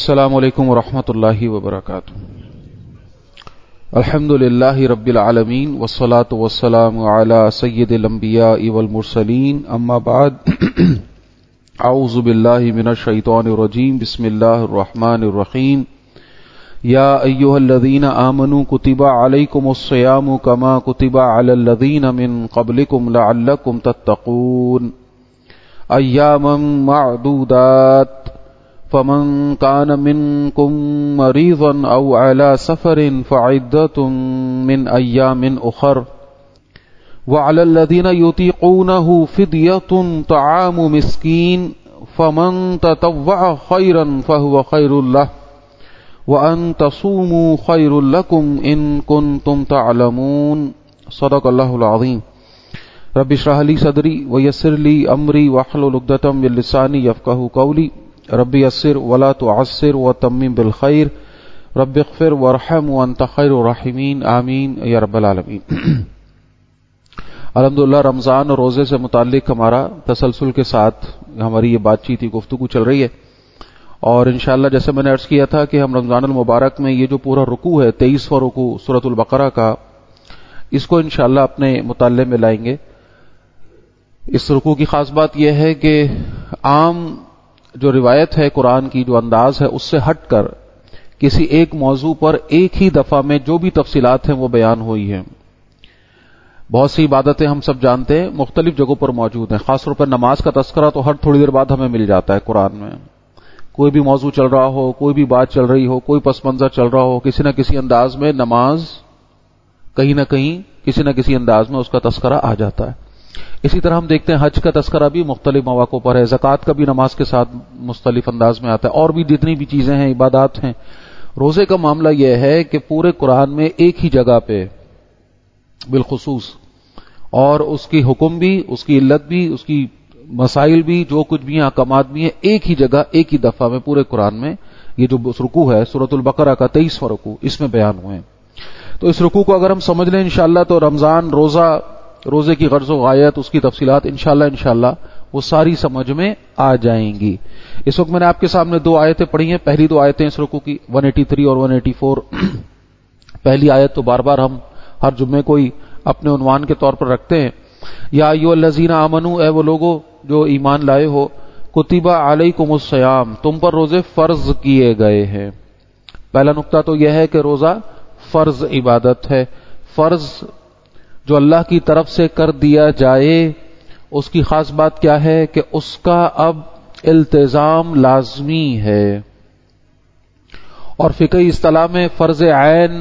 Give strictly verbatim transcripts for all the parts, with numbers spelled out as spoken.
السلام علیکم ورحمۃ اللہ وبرکاتہ. الحمد للہ رب العالمین والصلاة والسلام علی سید الانبیاء والمرسلین. اما بعد اعوذ باللہ من الشیطان الرجیم. بسم اللہ الرحمن الرحیم. یا ایھا الذین آمنوا کتب علیکم الصیام کما کتب علی الذین من قبلکم لعلکم تتقون. ایاما معدودات فمن كان منكم مريضا أو على سفر فعدة من أيام أخر وعلى الذين يطيقونه فدية طعام مسكين فمن تطوع خيرا فهو خير له وأن تصوموا خير لكم إن كنتم تعلمون. صدق الله العظيم. رب اشرح لي صدري ويسر لي أمري واحلل عقدة من لساني يفقهوا قولي. رب یسر ولا تعسر وتمم بالخیر. رب اغفر وارحم وانت خیر الراحمین. آمین یا رب العالمین. الحمدللہ رمضان اور روزے سے متعلق ہمارا تسلسل کے ساتھ ہماری یہ بات چیت گفتگو چل رہی ہے، اور انشاءاللہ جیسے میں نے عرض کیا تھا کہ ہم رمضان المبارک میں یہ جو پورا رکوع ہے تیئیسواں رکوع سورۃ البقرہ کا، اس کو انشاءاللہ اپنے مطالعے میں لائیں گے. اس رکوع کی خاص بات یہ ہے کہ عام جو روایت ہے قرآن کی، جو انداز ہے، اس سے ہٹ کر کسی ایک موضوع پر ایک ہی دفعہ میں جو بھی تفصیلات ہیں وہ بیان ہوئی ہیں. بہت سی عبادتیں ہم سب جانتے ہیں مختلف جگہوں پر موجود ہیں. خاص طور پر نماز کا تذکرہ تو ہر تھوڑی دیر بعد ہمیں مل جاتا ہے قرآن میں. کوئی بھی موضوع چل رہا ہو، کوئی بھی بات چل رہی ہو، کوئی پس منظر چل رہا ہو، کسی نہ کسی انداز میں نماز کہیں نہ کہیں کسی نہ کسی انداز میں اس کا تذکرہ آ جاتا ہے. اسی طرح ہم دیکھتے ہیں حج کا تذکرہ بھی مختلف مواقع پر ہے، زکوٰۃ کا بھی نماز کے ساتھ مختلف انداز میں آتا ہے، اور بھی جتنی بھی چیزیں ہیں، عبادات ہیں. روزے کا معاملہ یہ ہے کہ پورے قرآن میں ایک ہی جگہ پہ بالخصوص، اور اس کی حکم بھی، اس کی علت بھی، اس کی مسائل بھی، جو کچھ بھی احکامات بھی ہیں، ایک ہی جگہ ایک ہی دفعہ میں پورے قرآن میں یہ جو رکوع ہے سورۃ البقرہ کا تیئیسواں رکوع، اس میں بیان ہوئے ہیں. تو اس رکوع کو اگر ہم سمجھ لیں انشاءاللہ تو رمضان، روزہ، روزے کی غرض و غایت، اس کی تفصیلات انشاءاللہ انشاءاللہ وہ ساری سمجھ میں آ جائیں گی. اس وقت میں نے آپ کے سامنے دو آیتیں پڑھی ہیں. پہلی دو آیتیں اس رکوع کی ایک سو تراسی اور ایک سو چورانوے. پہلی آیت تو بار بار ہم ہر جمعے کو ہی اپنے عنوان کے طور پر رکھتے ہیں. یا ایھا الذین آمنو، اے وہ لوگو جو ایمان لائے ہو، کتب علیکم الصیام، تم پر روزے فرض کیے گئے ہیں. پہلا نقطہ تو یہ ہے کہ روزہ فرض عبادت ہے. فرض جو اللہ کی طرف سے کر دیا جائے، اس کی خاص بات کیا ہے کہ اس کا اب التزام لازمی ہے. اور فقہی اصطلاح میں فرض عین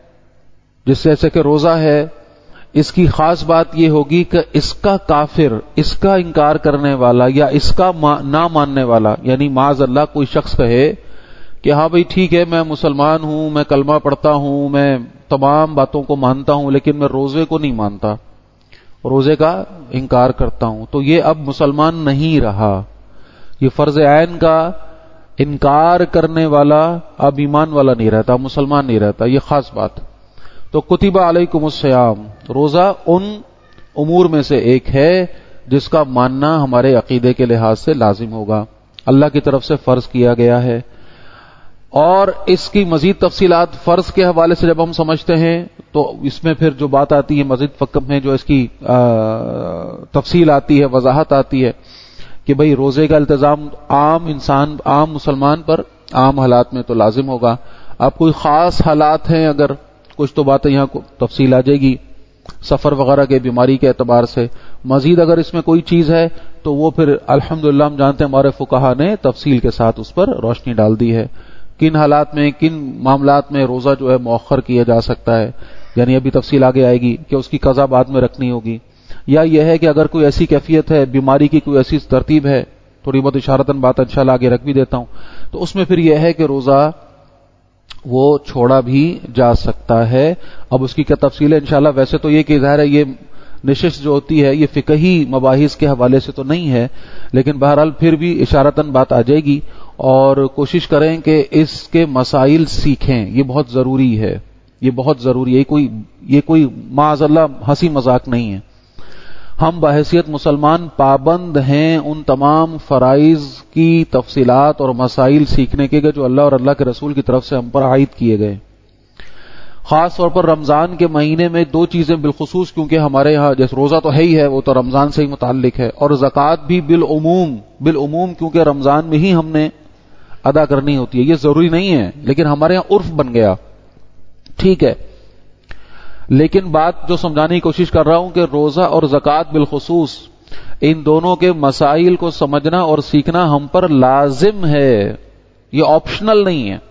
جس جیسے کہ روزہ ہے، اس کی خاص بات یہ ہوگی کہ اس کا کافر، اس کا انکار کرنے والا یا اس کا نہ ماننے والا، یعنی معاذ اللہ کوئی شخص کہے کہ ہاں بھئی ٹھیک ہے، میں مسلمان ہوں، میں کلمہ پڑھتا ہوں، میں تمام باتوں کو مانتا ہوں، لیکن میں روزے کو نہیں مانتا، روزے کا انکار کرتا ہوں، تو یہ اب مسلمان نہیں رہا. یہ فرض عین کا انکار کرنے والا اب ایمان والا نہیں رہتا، مسلمان نہیں رہتا. یہ خاص بات. تو کتب علیکم الصیام، روزہ ان امور میں سے ایک ہے جس کا ماننا ہمارے عقیدے کے لحاظ سے لازم ہوگا، اللہ کی طرف سے فرض کیا گیا ہے. اور اس کی مزید تفصیلات فرض کے حوالے سے جب ہم سمجھتے ہیں تو اس میں پھر جو بات آتی ہے مزید فقم میں جو اس کی تفصیل آتی ہے، وضاحت آتی ہے کہ بھئی روزے کا التزام عام انسان، عام مسلمان پر عام حالات میں تو لازم ہوگا. اب کوئی خاص حالات ہیں، اگر کچھ تو باتیں یہاں تفصیل آ جائے گی سفر وغیرہ کے، بیماری کے اعتبار سے. مزید اگر اس میں کوئی چیز ہے تو وہ پھر الحمدللہ ہم جانتے ہیں ہمارے فقہا نے تفصیل کے ساتھ اس پر روشنی ڈال دی ہے. کن حالات میں، کن معاملات میں روزہ جو ہے مؤخر کیا جا سکتا ہے، یعنی ابھی تفصیل آگے آئے گی کہ اس کی قضا بعد میں رکھنی ہوگی، یا یہ ہے کہ اگر کوئی ایسی کیفیت ہے، بیماری کی کوئی ایسی ترتیب ہے، تھوڑی بہت اشارتاً بات انشاءاللہ آگے رکھ بھی دیتا ہوں، تو اس میں پھر یہ ہے کہ روزہ وہ چھوڑا بھی جا سکتا ہے. اب اس کی کیا تفصیل ہے انشاءاللہ. ویسے تو یہ کہ ظاہر ہے یہ نشست جو ہوتی ہے یہ فقہی مباحث کے حوالے سے تو نہیں ہے، لیکن بہرحال پھر بھی اشارتاً بات آ جائے گی، اور کوشش کریں کہ اس کے مسائل سیکھیں. یہ بہت ضروری ہے، یہ بہت ضروری ہے. یہ کوئی یہ کوئی معاذ اللہ ہنسی مذاق نہیں ہے. ہم بحیثیت مسلمان پابند ہیں ان تمام فرائض کی تفصیلات اور مسائل سیکھنے کے جو اللہ اور اللہ کے رسول کی طرف سے ہم پر عائد کیے گئے. خاص طور پر رمضان کے مہینے میں دو چیزیں بالخصوص، کیونکہ ہمارے ہاں جیسے روزہ تو ہے ہی ہے، وہ تو رمضان سے ہی متعلق ہے، اور زکوٰۃ بھی بالعموم بالعموم کیونکہ رمضان میں ہی ہم نے ادا کرنی ہوتی ہے. یہ ضروری نہیں ہے لیکن ہمارے یہاں عرف بن گیا، ٹھیک ہے. لیکن بات جو سمجھانے کی کوشش کر رہا ہوں کہ روزہ اور زکوٰۃ بالخصوص ان دونوں کے مسائل کو سمجھنا اور سیکھنا ہم پر لازم ہے، یہ آپشنل نہیں ہے،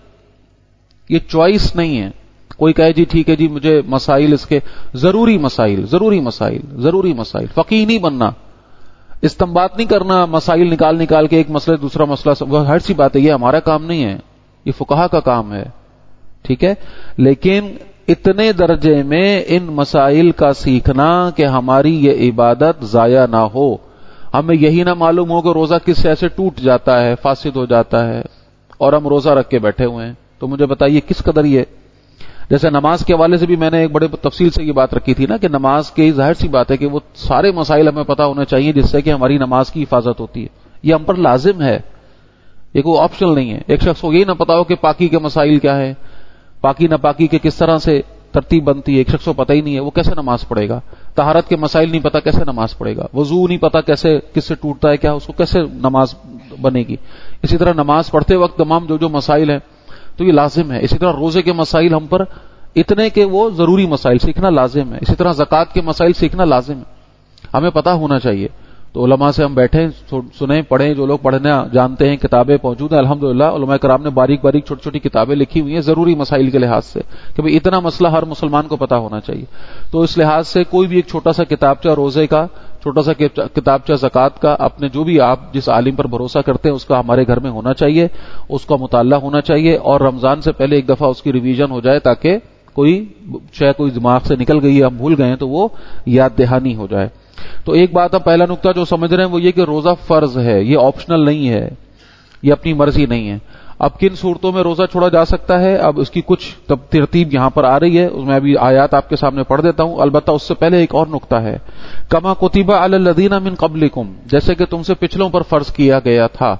یہ چوائس نہیں ہے. کوئی کہے جی ٹھیک ہے جی مجھے مسائل اس کے ضروری مسائل ضروری مسائل ضروری مسائل فقیہ نہیں بننا، استنباط نہیں کرنا مسائل نکال نکال کے ایک مسئلہ دوسرا مسئلہ، وہ ہر سی بات ہے، یہ ہمارا کام نہیں ہے، یہ فقہا کا کام ہے، ٹھیک ہے. لیکن اتنے درجے میں ان مسائل کا سیکھنا کہ ہماری یہ عبادت ضائع نہ ہو، ہمیں یہی نہ معلوم ہو کہ روزہ کس سے ایسے ٹوٹ جاتا ہے، فاسد ہو جاتا ہے اور ہم روزہ رکھ کے بیٹھے ہوئے ہیں. تو مجھے بتائیے کس قدر یہ، جیسے نماز کے حوالے سے بھی میں نے ایک بڑے تفصیل سے یہ بات رکھی تھی نا کہ نماز کی ظاہر سی بات ہے کہ وہ سارے مسائل ہمیں پتہ ہونے چاہیے جس سے کہ ہماری نماز کی حفاظت ہوتی ہے، یہ ہم پر لازم ہے، یہ کوئی آپشنل نہیں ہے. ایک شخص کو یہ نہ پتا ہو کہ پاکی کے مسائل کیا ہے، پاکی نہ پاکی کے کس طرح سے ترتیب بنتی ہے، ایک شخص کو پتہ ہی نہیں ہے، وہ کیسے نماز پڑھے گا؟ طہارت کے مسائل نہیں پتا کیسے نماز پڑھے گا؟ وضو نہیں پتا کیسے کس سے ٹوٹتا ہے کیا، اس کو کیسے نماز بنے گی؟ اسی طرح نماز پڑھتے وقت تمام جو جو مسائل ہیں تو یہ لازم ہے. اسی طرح روزے کے مسائل ہم پر اتنے کہ وہ ضروری مسائل سیکھنا لازم ہے. اسی طرح زکوٰۃ کے مسائل سیکھنا لازم ہے، ہمیں پتہ ہونا چاہیے. تو علماء سے ہم بیٹھیں، سنیں، پڑھیں، جو لوگ پڑھنا جانتے ہیں، کتابیں موجود ہیں الحمدللہ. علماء کرام نے باریک باریک چھوٹی چھوٹی کتابیں لکھی ہوئی ہیں ضروری مسائل کے لحاظ سے کہ بھئی اتنا مسئلہ ہر مسلمان کو پتہ ہونا چاہیے. تو اس لحاظ سے کوئی بھی ایک چھوٹا سا کتابچہ روزے کا، چھوٹا سا کتابچہ زکوٰۃ کا، اپنے جو بھی آپ جس عالم پر بھروسہ کرتے ہیں اس کا ہمارے گھر میں ہونا چاہیے، اس کا مطالعہ ہونا چاہیے، اور رمضان سے پہلے ایک دفعہ اس کی ریویژن ہو جائے تاکہ کوئی شے کوئی دماغ سے نکل گئی ہے، ہم بھول گئے ہیں تو وہ یاد دہانی ہو جائے. تو ایک بات اب پہلا نقطہ جو سمجھ رہے ہیں وہ یہ کہ روزہ فرض ہے، یہ آپشنل نہیں ہے، یہ اپنی مرضی نہیں ہے. اب کن صورتوں میں روزہ چھوڑا جا سکتا ہے، اب اس کی کچھ ترتیب یہاں پر آ رہی ہے، میں ابھی آیات آپ کے سامنے پڑھ دیتا ہوں. البتہ اس سے پہلے ایک اور نقطہ ہے، کما کتب علی الذین من قبلکم، جیسے کہ تم سے پچھلوں پر فرض کیا گیا تھا.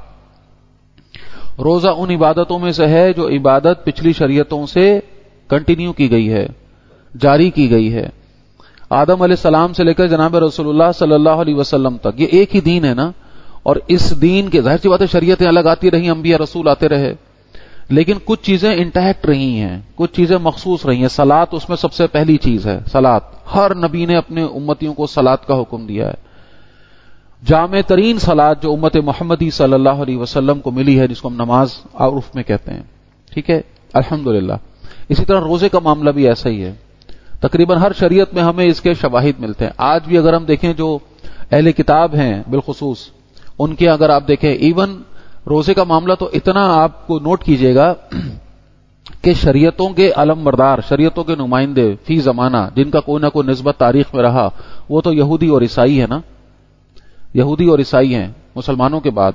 روزہ ان عبادتوں میں سے ہے جو عبادت پچھلی شریعتوں سے کنٹینیو کی گئی ہے، جاری کی گئی ہے. آدم علیہ السلام سے لے کر جناب رسول اللہ صلی اللہ علیہ وسلم تک یہ ایک ہی دین ہے نا. اور اس دین کے ظاہر سی بات ہے شریعتیں الگ آتی رہی، انبیاء رسول آتے رہے، لیکن کچھ چیزیں انٹیکٹ رہی ہیں، کچھ چیزیں مخصوص رہی ہیں. صلاۃ اس میں سب سے پہلی چیز ہے. صلاۃ ہر نبی نے اپنے امتیوں کو صلاۃ کا حکم دیا ہے. جامع ترین صلاۃ جو امت محمدی صلی اللہ علیہ وسلم کو ملی ہے، جس کو ہم نماز عرف میں کہتے ہیں، ٹھیک ہے، الحمدللہ. اسی طرح روزے کا معاملہ بھی ایسا ہی ہے. تقریباً ہر شریعت میں ہمیں اس کے شواہد ملتے ہیں. آج بھی اگر ہم دیکھیں جو اہل کتاب ہیں بالخصوص ان کے اگر آپ دیکھیں ایون روزے کا معاملہ تو اتنا آپ کو نوٹ کیجئے گا کہ شریعتوں کے علم بردار، شریعتوں کے نمائندے فی زمانہ جن کا کوئی نہ کوئی نسبت تاریخ میں رہا وہ تو یہودی اور عیسائی ہے نا، یہودی اور عیسائی ہیں مسلمانوں کے بعد.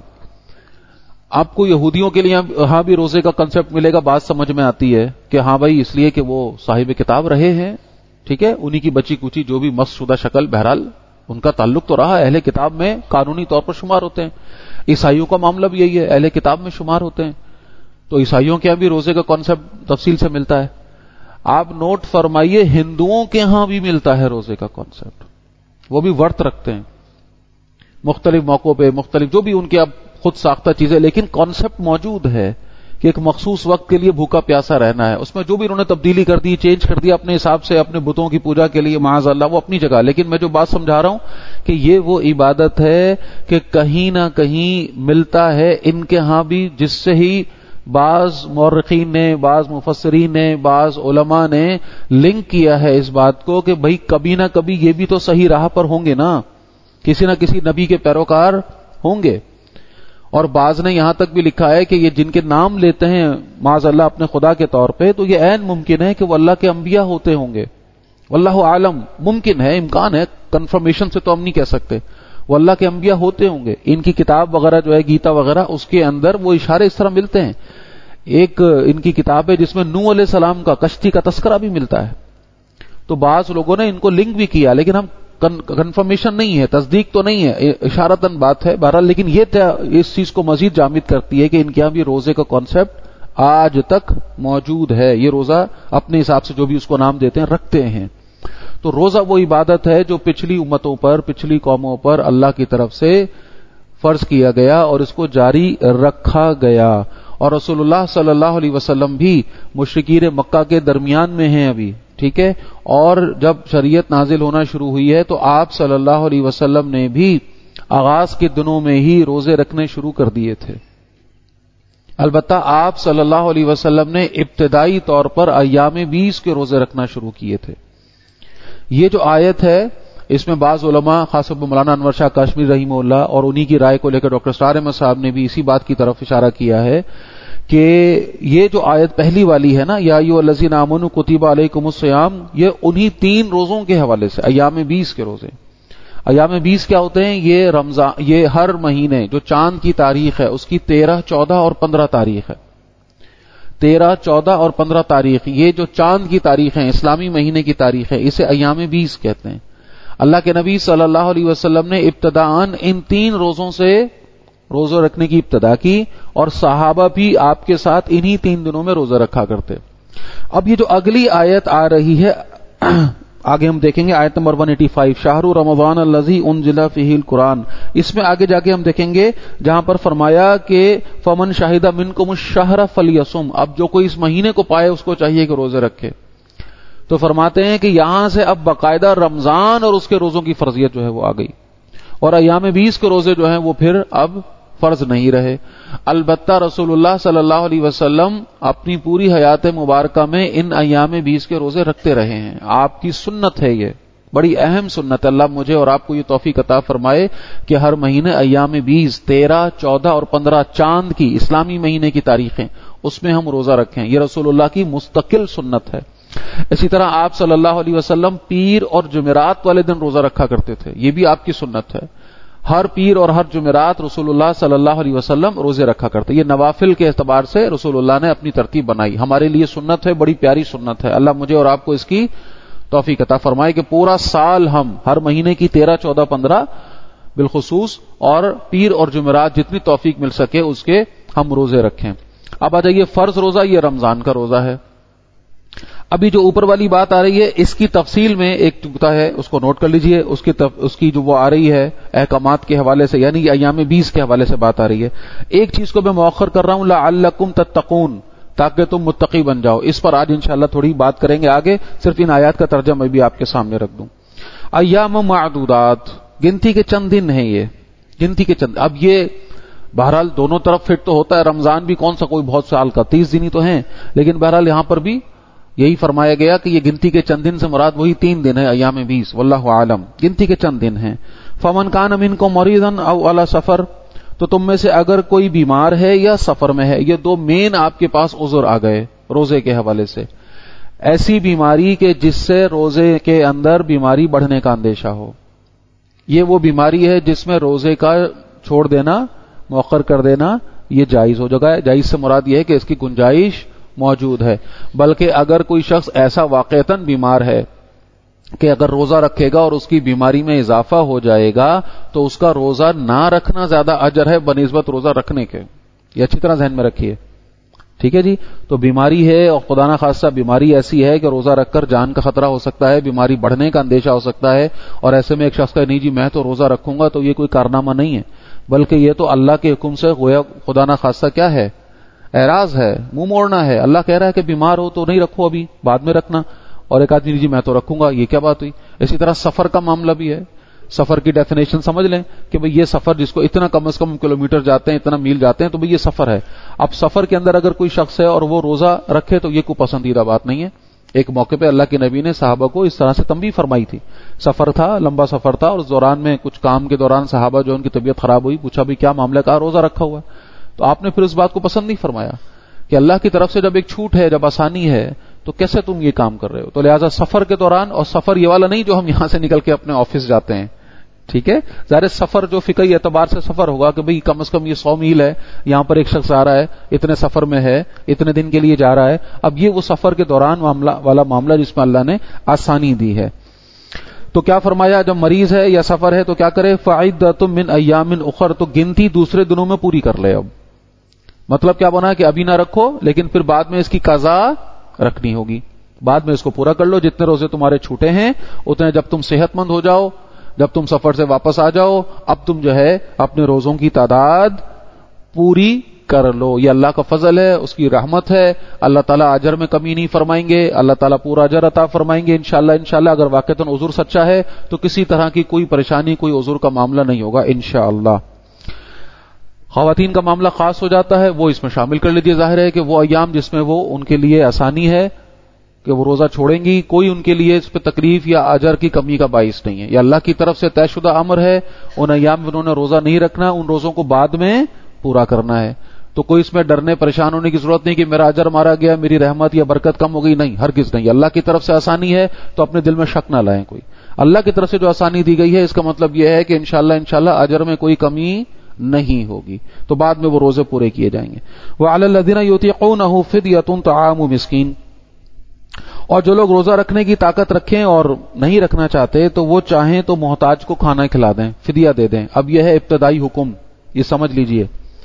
آپ کو یہودیوں کے لیے ہاں بھی روزے کا کنسپٹ ملے گا، بات سمجھ میں آتی ہے کہ ہاں بھائی اس لیے کہ وہ صاحب کتاب رہے ہیں، ٹھیک ہے، انہی کی بچی کچی جو بھی مس شدہ شکل، بہرحال ان کا تعلق تو رہا، اہل کتاب میں قانونی طور پر شمار ہوتے ہیں. عیسائیوں کا معاملہ بھی یہی ہے، اہل کتاب میں شمار ہوتے ہیں. تو عیسائیوں کے یہاں بھی روزے کا کانسیپٹ تفصیل سے ملتا ہے. آپ نوٹ فرمائیے ہندوؤں کے ہاں بھی ملتا ہے روزے کا کانسیپٹ، وہ بھی ورت رکھتے ہیں مختلف موقعوں پہ، مختلف جو بھی ان کے اب خود ساختہ چیزیں، لیکن کانسیپٹ موجود ہے کہ ایک مخصوص وقت کے لیے بھوکا پیاسا رہنا ہے. اس میں جو بھی انہوں نے تبدیلی کر دی، چینج کر دیا اپنے حساب سے اپنے بتوں کی پوجا کے لیے، معاذ اللہ، وہ اپنی جگہ. لیکن میں جو بات سمجھا رہا ہوں کہ یہ وہ عبادت ہے کہ کہیں نہ کہیں ملتا ہے ان کے ہاں بھی، جس سے ہی بعض مورخین نے، بعض مفسرین نے، بعض علماء نے لنک کیا ہے اس بات کو کہ بھئی کبھی نہ کبھی یہ بھی تو صحیح راہ پر ہوں گے نا، کسی نہ کسی نبی کے پیروکار ہوں گے. اور بعض نے یہاں تک بھی لکھا ہے کہ یہ جن کے نام لیتے ہیں معاذ اللہ اپنے خدا کے طور پہ، تو یہ عین ممکن ہے کہ وہ اللہ کے انبیاء ہوتے ہوں گے. واللہ عالم، ممکن ہے، امکان ہے، کنفرمیشن سے تو ہم نہیں کہہ سکتے، وہ اللہ کے انبیاء ہوتے ہوں گے. ان کی کتاب وغیرہ جو ہے گیتا وغیرہ، اس کے اندر وہ اشارے اس طرح ملتے ہیں. ایک ان کی کتاب ہے جس میں نوح علیہ السلام کا کشتی کا تذکرہ بھی ملتا ہے. تو بعض لوگوں نے ان کو لنک بھی کیا، لیکن ہم کنفرمیشن نہیں ہے، تصدیق تو نہیں ہے، اشارتاً بات ہے بہرحال، لیکن یہ اس چیز کو مزید جامد کرتی ہے کہ ان کے یہاں بھی روزے کا کانسیپٹ آج تک موجود ہے. یہ روزہ اپنے حساب سے جو بھی اس کو نام دیتے ہیں رکھتے ہیں. تو روزہ وہ عبادت ہے جو پچھلی امتوں پر، پچھلی قوموں پر اللہ کی طرف سے فرض کیا گیا اور اس کو جاری رکھا گیا. اور رسول اللہ صلی اللہ علیہ وسلم بھی مشرکین مکہ کے درمیان میں ہیں ابھی، ٹھیک ہے، اور جب شریعت نازل ہونا شروع ہوئی ہے تو آپ صلی اللہ علیہ وسلم نے بھی آغاز کے دنوں میں ہی روزے رکھنے شروع کر دیے تھے. البتہ آپ صلی اللہ علیہ وسلم نے ابتدائی طور پر ایام بیس کے روزے رکھنا شروع کیے تھے. یہ جو آیت ہے اس میں بعض علماء خاص طور پر مولانا انور شاہ کاشمیری رحمہ اللہ اور انہی کی رائے کو لے کر ڈاکٹر اسرار احمد صاحب نے بھی اسی بات کی طرف اشارہ کیا ہے کہ یہ جو آیت پہلی والی ہے نا، یا ایھا الذین آمنوا کتب علیکم الصیام، یہ انہی تین روزوں کے حوالے سے، ایام بیس کے روزے. ایام بیس کیا ہوتے ہیں؟ یہ رمضان، یہ ہر مہینے جو چاند کی تاریخ ہے اس کی تیرہ، چودہ اور پندرہ تاریخ ہے. تیرہ، چودہ اور پندرہ تاریخ، یہ جو چاند کی تاریخ ہے، اسلامی مہینے کی تاریخ ہے، اسے ایام بیس کہتے ہیں. اللہ کے نبی صلی اللہ علیہ وسلم نے ابتداءً ان تین روزوں سے روزہ رکھنے کی ابتدا کی اور صحابہ بھی آپ کے ساتھ انہی تین دنوں میں روزہ رکھا کرتے. اب یہ جو اگلی آیت آ رہی ہے آگے ہم دیکھیں گے، آیت نمبر ایک سو پچاسی، شہر رمضان الذی انزل فیہ القرآن. اس میں آگے جا کے ہم دیکھیں گے جہاں پر فرمایا کہ فمن شہد منکم الشہر فلیصم، اب جو کوئی اس مہینے کو پائے اس کو چاہیے کہ روزے رکھے. تو فرماتے ہیں کہ یہاں سے اب باقاعدہ رمضان اور اس کے روزوں کی فرضیت جو ہے وہ آ گئی، اور ایام بیس کے روزے جو ہیں وہ پھر اب فرض نہیں رہے. البتہ رسول اللہ صلی اللہ علیہ وسلم اپنی پوری حیات مبارکہ میں ان ایام بیس کے روزے رکھتے رہے ہیں. آپ کی سنت ہے، یہ بڑی اہم سنت. اللہ مجھے اور آپ کو یہ توفیق عطا فرمائے کہ ہر مہینے ایام بیس، تیرہ، چودہ اور پندرہ چاند کی اسلامی مہینے کی تاریخیں اس میں ہم روزہ رکھیں. یہ رسول اللہ کی مستقل سنت ہے. اسی طرح آپ صلی اللہ علیہ وسلم پیر اور جمعرات والے دن روزہ رکھا کرتے تھے، یہ بھی آپ کی سنت ہے. ہر پیر اور ہر جمعرات رسول اللہ صلی اللہ علیہ وسلم روزے رکھا کرتے. یہ نوافل کے اعتبار سے رسول اللہ نے اپنی ترتیب بنائی، ہمارے لیے سنت ہے، بڑی پیاری سنت ہے. اللہ مجھے اور آپ کو اس کی توفیق عطا فرمائے کہ پورا سال ہم ہر مہینے کی تیرہ، چودہ، پندرہ بالخصوص اور پیر اور جمعرات جتنی توفیق مل سکے اس کے ہم روزے رکھیں. اب آ جائیے فرض روزہ، یہ رمضان کا روزہ ہے. ابھی جو اوپر والی بات آ رہی ہے اس کی تفصیل میں ایک نکتہ ہے، اس کو نوٹ کر لیجئے. اس کی تف... اس کی جو وہ آ رہی ہے احکامات کے حوالے سے، یعنی ایام بیس کے حوالے سے بات آ رہی ہے. ایک چیز کو میں مؤخر کر رہا ہوں، لعلکم تتقون، تاکہ تم متقی بن جاؤ. اس پر آج انشاءاللہ تھوڑی بات کریں گے آگے. صرف ان آیات کا ترجمہ بھی آپ کے سامنے رکھ دوں. ایام معدودات، گنتی کے چند دن ہیں، یہ گنتی کے چند. اب یہ بہرحال دونوں طرف فٹ تو ہوتا ہے، رمضان بھی کون سا کوئی بہت سال کا، تیس دن ہی تو ہیں، لیکن بہرحال یہاں پر بھی یہی فرمایا گیا کہ یہ گنتی کے چند دن سے مراد وہی تین دن ہے، ایام بیس، واللہ عالم، گنتی کے چند دن ہیں. فمن کان منکم مریضا او علی سفر، تو تم میں سے اگر کوئی بیمار ہے یا سفر میں ہے، یہ دو مین آپ کے پاس عذر آ گئے روزے کے حوالے سے. ایسی بیماری کہ جس سے روزے کے اندر بیماری بڑھنے کا اندیشہ ہو، یہ وہ بیماری ہے جس میں روزے کا چھوڑ دینا، مؤخر کر دینا یہ جائز ہو جائے. جائز سے مراد یہ ہے کہ اس کی گنجائش موجود ہے. بلکہ اگر کوئی شخص ایسا واقعتاً بیمار ہے کہ اگر روزہ رکھے گا اور اس کی بیماری میں اضافہ ہو جائے گا تو اس کا روزہ نہ رکھنا زیادہ اجر ہے بنسبت روزہ رکھنے کے. یہ اچھی طرح ذہن میں رکھیے، ٹھیک ہے جی. تو بیماری ہے اور خدا نہ خاصہ بیماری ایسی ہے کہ روزہ رکھ کر جان کا خطرہ ہو سکتا ہے، بیماری بڑھنے کا اندیشہ ہو سکتا ہے، اور ایسے میں ایک شخص کا نہیں جی میں تو روزہ رکھوں گا، تو یہ کوئی کارنامہ نہیں ہے، بلکہ یہ تو اللہ کے حکم سے گویا خدا نہ خاصہ کیا ہے، اعراض ہے، منہ موڑنا ہے. اللہ کہہ رہا ہے کہ بیمار ہو تو نہیں رکھو، ابھی بعد میں رکھنا، اور ایک آدمی جی میں تو رکھوں گا، یہ کیا بات ہوئی. اسی طرح سفر کا معاملہ بھی ہے. سفر کی ڈیفینیشن سمجھ لیں کہ بھئی یہ سفر جس کو اتنا کم از کم کلومیٹر جاتے ہیں، اتنا میل جاتے ہیں، تو بھئی یہ سفر ہے. اب سفر کے اندر اگر کوئی شخص ہے اور وہ روزہ رکھے تو یہ کوئی پسندیدہ بات نہیں ہے. ایک موقع پہ اللہ کے نبی نے صحابہ کو اس طرح سے تنبیہ فرمائی تھی. سفر تھا، لمبا سفر تھا، اور اس دوران میں کچھ کام کے دوران صحابہ جو ان کی طبیعت خراب ہوئی، پوچھا بھئی کیا معاملہ، کہا روزہ رکھا ہوا. تو آپ نے پھر اس بات کو پسند نہیں فرمایا کہ اللہ کی طرف سے جب ایک چھوٹ ہے، جب آسانی ہے، تو کیسے تم یہ کام کر رہے ہو. تو لہٰذا سفر کے دوران، اور سفر یہ والا نہیں جو ہم یہاں سے نکل کے اپنے آفس جاتے ہیں، ٹھیک ہے، ظاہر سفر جو فقہی اعتبار سے سفر ہوگا کہ بھئی کم از کم یہ سو میل ہے، یہاں پر ایک شخص آ رہا ہے، اتنے سفر میں ہے، اتنے دن کے لیے جا رہا ہے. اب یہ وہ سفر کے دوران معاملہ والا معاملہ جس میں اللہ نے آسانی دی ہے. تو کیا فرمایا جب مریض ہے یا سفر ہے تو کیا کرے؟ فعدۃ من ایام اخر، تو گنتی دوسرے دنوں میں پوری کر لے. اب مطلب کیا بنا کہ ابھی نہ رکھو لیکن پھر بعد میں اس کی قضا رکھنی ہوگی، بعد میں اس کو پورا کر لو. جتنے روزے تمہارے چھوٹے ہیں اتنے جب تم صحت مند ہو جاؤ، جب تم سفر سے واپس آ جاؤ، اب تم جو ہے اپنے روزوں کی تعداد پوری کر لو. یہ اللہ کا فضل ہے، اس کی رحمت ہے. اللہ تعالیٰ اجر میں کمی نہیں فرمائیں گے، اللہ تعالیٰ پورا اجر عطا فرمائیں گے انشاءاللہ. انشاءاللہ اگر واقعتاً عذر سچا ہے تو کسی طرح کی کوئی پریشانی، کوئی عذر کا معاملہ نہیں ہوگا انشاءاللہ. خواتین کا معاملہ خاص ہو جاتا ہے، وہ اس میں شامل کر لیجیے. ظاہر ہے کہ وہ ایام جس میں وہ ان کے لیے آسانی ہے کہ وہ روزہ چھوڑیں گی، کوئی ان کے لیے اس پہ تکلیف یا اجر کی کمی کا باعث نہیں ہے. یہ اللہ کی طرف سے طے شدہ امر ہے. ان ایام میں انہوں نے روزہ نہیں رکھنا، ان روزوں کو بعد میں پورا کرنا ہے. تو کوئی اس میں ڈرنے پریشان ہونے کی ضرورت نہیں کہ میرا اجر مارا گیا، میری رحمت یا برکت کم ہو گئی. نہیں، ہرگز نہیں. اللہ کی طرف سے آسانی ہے تو اپنے دل میں شک نہ لائیں. کوئی اللہ کی طرف سے جو آسانی دی گئی ہے اس کا مطلب یہ ہے کہ انشاءاللہ انشاءاللہ اجر میں کوئی کمی نہیں ہوگی، تو بعد میں وہ روزے پورے کیے جائیں گے. وعلی الذین یطیقونہ فدیۃ طعام مسکین، اور جو لوگ روزہ رکھنے کی طاقت رکھیں اور نہیں رکھنا چاہتے تو وہ چاہیں تو محتاج کو کھانا کھلا دیں، فدیہ دے دیں. اب یہ ہے ابتدائی حکم، یہ سمجھ لیجئے.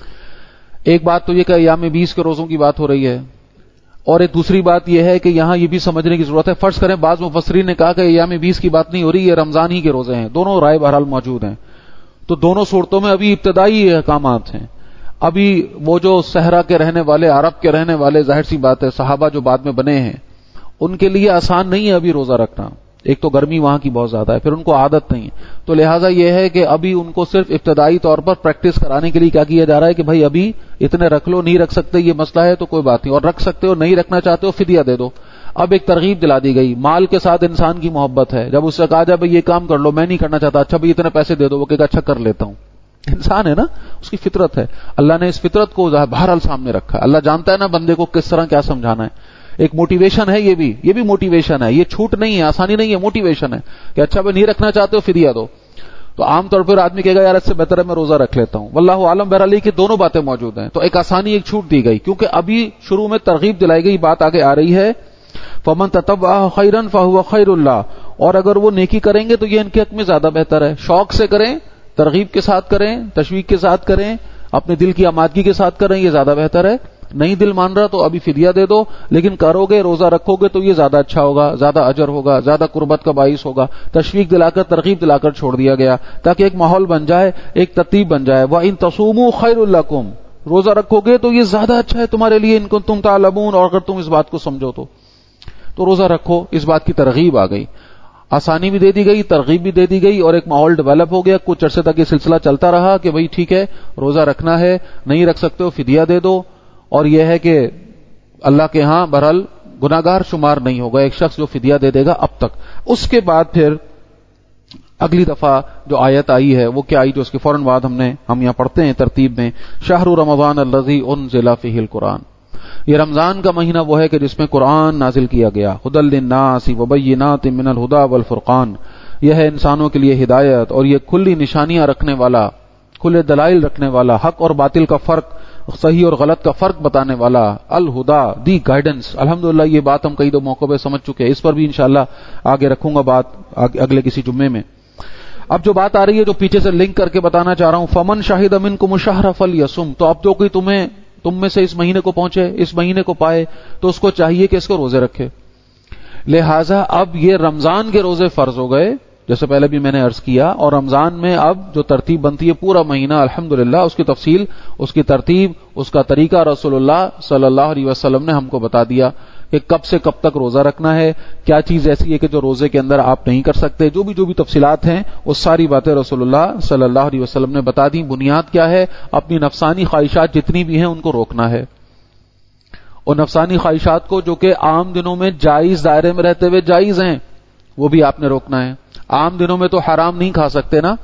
ایک بات تو یہ کہ ایام بیس کے روزوں کی بات ہو رہی ہے، اور ایک دوسری بات یہ ہے کہ یہاں یہ بھی سمجھنے کی ضرورت ہے. فرض کریں بعض مفسرین نے کہا کہ ایام بیس کی بات نہیں ہو رہی، یہ رمضان ہی کے روزے ہیں. دونوں رائے بہرحال موجود ہیں. تو دونوں صورتوں میں ابھی ابتدائی احکامات ہیں. ابھی وہ جو صحرا کے رہنے والے، عرب کے رہنے والے، ظاہر سی بات ہے صحابہ جو بعد میں بنے ہیں ان کے لیے آسان نہیں ہے ابھی روزہ رکھنا. ایک تو گرمی وہاں کی بہت زیادہ ہے، پھر ان کو عادت نہیں ہے. تو لہٰذا یہ ہے کہ ابھی ان کو صرف ابتدائی طور پر پریکٹس کرانے کے لیے کیا کیا جا رہا ہے کہ بھائی ابھی اتنے رکھ لو، نہیں رکھ سکتے یہ مسئلہ ہے تو کوئی بات نہیں، اور رکھ سکتے ہو نہیں رکھنا چاہتے ہو فدیہ دے دو. اب ایک ترغیب دلا دی گئی. مال کے ساتھ انسان کی محبت ہے، جب اس سے کہا جائے بھائی یہ کام کر لو، میں نہیں کرنا چاہتا، اچھا بھائی اتنے پیسے دے دو، وہ کہے گا اچھا کر لیتا ہوں. انسان ہے نا، اس کی فطرت ہے. اللہ نے اس فطرت کو بہرحال سامنے رکھا ہے. اللہ جانتا ہے نا بندے کو کس طرح کیا سمجھانا ہے. ایک موٹیویشن ہے، یہ بھی یہ بھی موٹیویشن ہے. یہ چھوٹ نہیں ہے، آسانی نہیں ہے، موٹیویشن ہے کہ اچھا بھائی نہیں رکھنا چاہتے ہو فدیہ دو. تو عام طور پر آدمی کہے گا یار اس سے بہتر ہے میں روزہ رکھ لیتا ہوں. واللہ عالم. بہرحال کی دونوں باتیں موجود ہیں. تو ایک آسانی ایک چھوٹ دی گئی کیونکہ ابھی شروع میں ترغیب دلائی گئی. بات آگے آ رہی ہے فمن تطوع خیرا فهو خیر اللہ، اور اگر وہ نیکی کریں گے تو یہ ان کے حق میں زیادہ بہتر ہے. شوق سے کریں، ترغیب کے ساتھ کریں، تشویق کے ساتھ کریں، اپنے دل کی آمادگی کے ساتھ کریں، یہ زیادہ بہتر ہے. نہیں دل مان رہا تو ابھی فدیہ دے دو، لیکن کرو گے روزہ رکھو گے تو یہ زیادہ اچھا ہوگا، زیادہ اجر ہوگا، زیادہ قربت کا باعث ہوگا. تشویق دلا کر، ترغیب دلا کر چھوڑ دیا گیا تاکہ ایک ماحول بن جائے، ایک ترتیب بن جائے. وَإِن تَصُومُوا خَيْرٌ لَكُمْ، روزہ رکھو گے تو یہ زیادہ اچھا ہے تمہارے لیے، ان کنتم تعلمون، اور اگر تم اس بات کو سمجھو تو تو روزہ رکھو. اس بات کی ترغیب آ گئی، آسانی بھی دے دی گئی، ترغیب بھی دے دی گئی، اور ایک ماحول ڈیولپ ہو گیا. کچھ عرصے تک یہ سلسلہ چلتا رہا کہ بھئی ٹھیک ہے روزہ رکھنا ہے، نہیں رکھ سکتے ہو فدیہ دے دو. اور یہ ہے کہ اللہ کے ہاں بہرحال گناہگار شمار نہیں ہوگا ایک شخص جو فدیہ دے دے گا اب تک. اس کے بعد پھر اگلی دفعہ جو آیت آئی ہے وہ کیا آئی، جو اس کے فوراً بعد ہم نے ہم یہاں پڑھتے ہیں ترتیب میں، شہر رمضان الذی انزل فیہ القرآن. یہ رمضان کا مہینہ وہ ہے کہ جس میں قرآن نازل کیا گیا. ھدی للناس وبینات من الھدی والفرقان، یہ ہے انسانوں کے لیے ہدایت اور یہ کھلی نشانیاں رکھنے والا، کھلے دلائل رکھنے والا، حق اور باطل کا فرق، صحیح اور غلط کا فرق بتانے والا. الہدا، دی گائیڈنس. الحمدللہ یہ بات ہم کئی دو موقع پہ سمجھ چکے ہیں، اس پر بھی انشاءاللہ آگے رکھوں گا بات اگلے کسی جمعے میں. اب جو بات آ رہی ہے جو پیچھے سے لنک کر کے بتانا چاہ رہا ہوں، فمن شہد منکم الشہر فلیصم، تو اب جو کوئی تمہیں تم میں سے اس مہینے کو پہنچے، اس مہینے کو پائے، تو اس کو چاہیے کہ اس کو روزے رکھے. لہٰذا اب یہ رمضان کے روزے فرض ہو گئے جیسے پہلے بھی میں نے عرض کیا، اور رمضان میں اب جو ترتیب بنتی ہے پورا مہینہ الحمدللہ اس کی تفصیل، اس کی ترتیب، اس کا طریقہ رسول اللہ صلی اللہ علیہ وسلم نے ہم کو بتا دیا کہ کب سے کب تک روزہ رکھنا ہے، کیا چیز ایسی ہے کہ جو روزے کے اندر آپ نہیں کر سکتے، جو بھی جو بھی تفصیلات ہیں وہ ساری باتیں رسول اللہ صلی اللہ علیہ وسلم نے بتا دی. بنیاد کیا ہے؟ اپنی نفسانی خواہشات جتنی بھی ہیں ان کو روکنا ہے، اور نفسانی خواہشات کو جو کہ عام دنوں میں جائز دائرے میں رہتے ہوئے جائز ہیں وہ بھی آپ نے روکنا ہے. عام دنوں میں تو حرام نہیں کھا سکتے نا،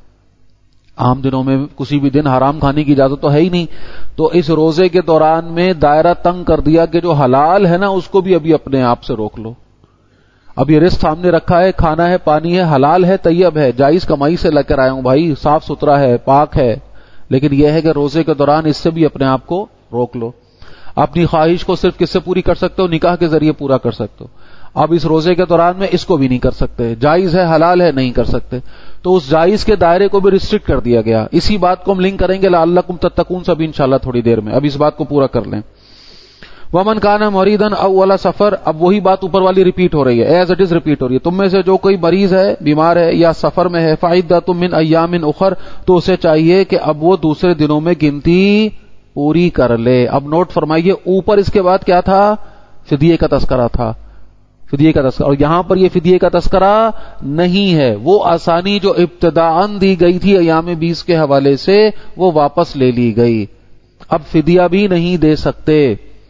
عام دنوں میں کسی بھی دن حرام کھانے کی اجازت تو ہے ہی نہیں. تو اس روزے کے دوران میں دائرہ تنگ کر دیا کہ جو حلال ہے نا اس کو بھی ابھی اپنے آپ سے روک لو. اب یہ رزق سامنے رکھا ہے، کھانا ہے، پانی ہے، حلال ہے، طیب ہے، جائز کمائی سے لے کر آیا ہوں بھائی، صاف ستھرا ہے، پاک ہے، لیکن یہ ہے کہ روزے کے دوران اس سے بھی اپنے آپ کو روک لو. اپنی خواہش کو صرف کس سے پوری کر سکتے ہو؟ نکاح کے ذریعے پورا کر سکتے ہو. اب اس روزے کے دوران میں اس کو بھی نہیں کر سکتے. جائز ہے، حلال ہے، نہیں کر سکتے. تو اس جائز کے دائرے کو بھی ریسٹرکٹ کر دیا گیا. اسی بات کو ہم لنک کریں گے لعلکم تتقون سے بھی انشاءاللہ تھوڑی دیر میں. اب اس بات کو پورا کر لیں. ومن کان مریضا او علی سفر، اب وہی بات اوپر والی ریپیٹ ہو رہی ہے، ایز اٹ از ریپیٹ ہو رہی ہے. تم میں سے جو کوئی مریض ہے، بیمار ہے یا سفر میں ہے، فعدۃ من ایام اخر، تو اسے چاہیے کہ اب وہ دوسرے دنوں میں گنتی پوری کر لے. اب نوٹ فرمائیے، اوپر اس کے بعد کیا تھا؟ فدیے کا تذکرہ تھا. فدیے کا تذکرہ، اور یہاں پر یہ فدیے کا تذکرہ نہیں ہے. وہ آسانی جو ابتداءً دی گئی تھی ایام بیس کے حوالے سے، وہ واپس لے لی گئی. اب فدیہ بھی نہیں دے سکتے.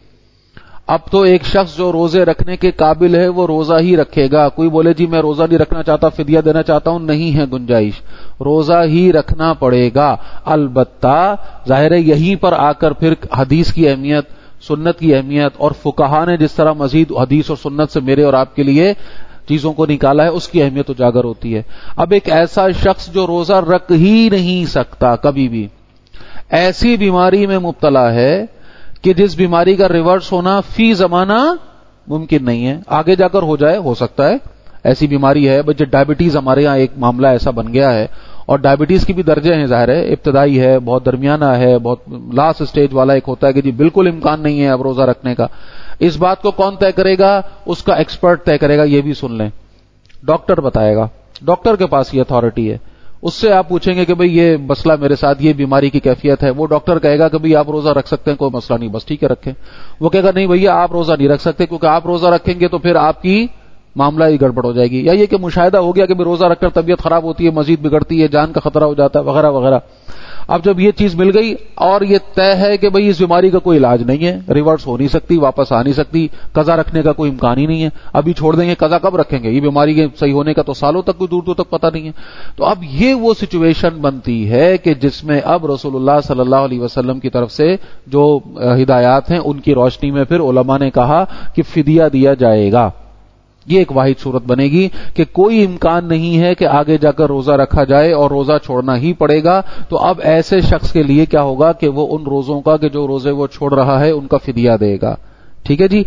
اب تو ایک شخص جو روزے رکھنے کے قابل ہے وہ روزہ ہی رکھے گا. کوئی بولے جی میں روزہ نہیں رکھنا چاہتا، فدیہ دینا چاہتا ہوں، نہیں ہے گنجائش. روزہ ہی رکھنا پڑے گا. البتہ ظاہر ہے یہیں پر آ کر پھر حدیث کی اہمیت، سنت کی اہمیت، اور فقہا نے جس طرح مزید حدیث اور سنت سے میرے اور آپ کے لیے چیزوں کو نکالا ہے، اس کی اہمیت اجاگر ہوتی ہے. اب ایک ایسا شخص جو روزہ رکھ ہی نہیں سکتا کبھی بھی، ایسی بیماری میں مبتلا ہے کہ جس بیماری کا ریورس ہونا فی زمانہ ممکن نہیں ہے. آگے جا کر ہو جائے، ہو سکتا ہے، ایسی بیماری ہے. بچے ڈائبٹیز ہمارے ہاں ایک معاملہ ایسا بن گیا ہے، اور ڈائبٹیز کی بھی درجے ہیں، ظاہر ہے ابتدائی ہے، بہت درمیانہ ہے، بہت لاسٹ سٹیج والا ایک ہوتا ہے کہ جی بالکل امکان نہیں ہے اب روزہ رکھنے کا. اس بات کو کون طے کرے گا؟ اس کا ایکسپرٹ طے کرے گا. یہ بھی سن لیں، ڈاکٹر بتائے گا. ڈاکٹر کے پاس یہ اتھارٹی ہے. اس سے آپ پوچھیں گے کہ بھئی یہ مسئلہ میرے ساتھ، یہ بیماری کی کیفیت ہے. وہ ڈاکٹر کہے گا کہ بھئی آپ روزہ رکھ سکتے ہیں، کوئی مسئلہ نہیں، بس ٹھیک ہے رکھیں. وہ کہے گا نہیں بھیا آپ روزہ نہیں رکھ سکتے، کیونکہ آپ روزہ رکھیں گے تو پھر آپ کی معاملہ ہی گڑبڑ ہو جائے گی. یا یہ کہ مشاہدہ ہو گیا کہ بھی روزہ رکھ کر طبیعت خراب ہوتی ہے، مزید بگڑتی ہے، جان کا خطرہ ہو جاتا ہے، وغیرہ وغیرہ. اب جب یہ چیز مل گئی اور یہ طے ہے کہ بھئی اس بیماری کا کوئی علاج نہیں ہے، ریورس ہو نہیں سکتی، واپس آ نہیں سکتی، قضا رکھنے کا کوئی امکان ہی نہیں ہے، ابھی چھوڑ دیں گے قضا کب رکھیں گے؟ یہ بیماری کے صحیح ہونے کا تو سالوں تک کوئی دور دور تک پتہ نہیں ہے. تو اب یہ وہ سچویشن بنتی ہے کہ جس میں اب رسول اللہ صلی اللہ علیہ وسلم کی طرف سے جو ہدایات ہیں ان کی روشنی میں پھر علماء نے کہا کہ فدیہ دیا جائے گا. یہ ایک واحد صورت بنے گی کہ کوئی امکان نہیں ہے کہ آگے جا کر روزہ رکھا جائے اور روزہ چھوڑنا ہی پڑے گا. تو اب ایسے شخص کے لیے کیا ہوگا کہ وہ ان روزوں کا کہ جو روزے وہ چھوڑ رہا ہے ان کا فدیہ دے گا. ٹھیک ہے جی.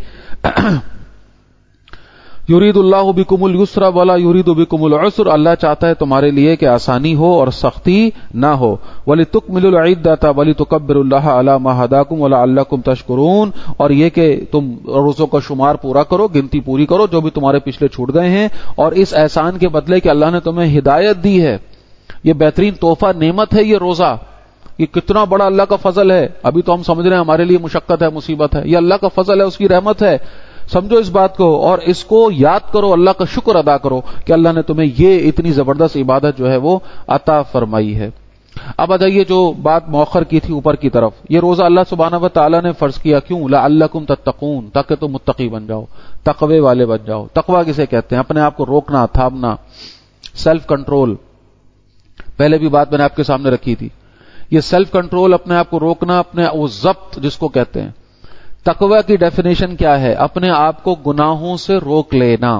یرید اللہ بکم الیسر ولا یرید بکم العسر، اللہ چاہتا ہے تمہارے لیے کہ آسانی ہو اور سختی نہ ہو. ولتکملوا العدۃ ولتکبروا اللہ علی ما ھداکم ولعلکم تشکرون، اور یہ کہ تم روزوں کا شمار پورا کرو، گنتی پوری کرو جو بھی تمہارے پچھلے چھوٹ گئے ہیں، اور اس احسان کے بدلے کہ اللہ نے تمہیں ہدایت دی ہے. یہ بہترین تحفہ نعمت ہے یہ روزہ. یہ کتنا بڑا اللہ کا فضل ہے. ابھی تو ہم سمجھ رہے ہیں ہمارے لیے مشقت ہے، مصیبت ہے. یہ اللہ کا فضل ہے، اس کی رحمت ہے. سمجھو اس بات کو اور اس کو یاد کرو، اللہ کا شکر ادا کرو کہ اللہ نے تمہیں یہ اتنی زبردست عبادت جو ہے وہ عطا فرمائی ہے. اب آجائیے جو بات مؤخر کی تھی اوپر کی طرف، یہ روزہ اللہ سبحانہ و تعالیٰ نے فرض کیا کیوں؟ لعلکم تتقون، تاکہ تم متقی بن جاؤ، تقوی والے بن جاؤ. تقوی کسے کہتے ہیں؟ اپنے آپ کو روکنا، تھامنا، سیلف کنٹرول. پہلے بھی بات میں نے آپ کے سامنے رکھی تھی. یہ سیلف کنٹرول، اپنے آپ کو روکنا، اپنے وہ ضبط جس کو کہتے ہیں. تقوی کی ڈیفینیشن کیا ہے؟ اپنے آپ کو گناہوں سے روک لینا.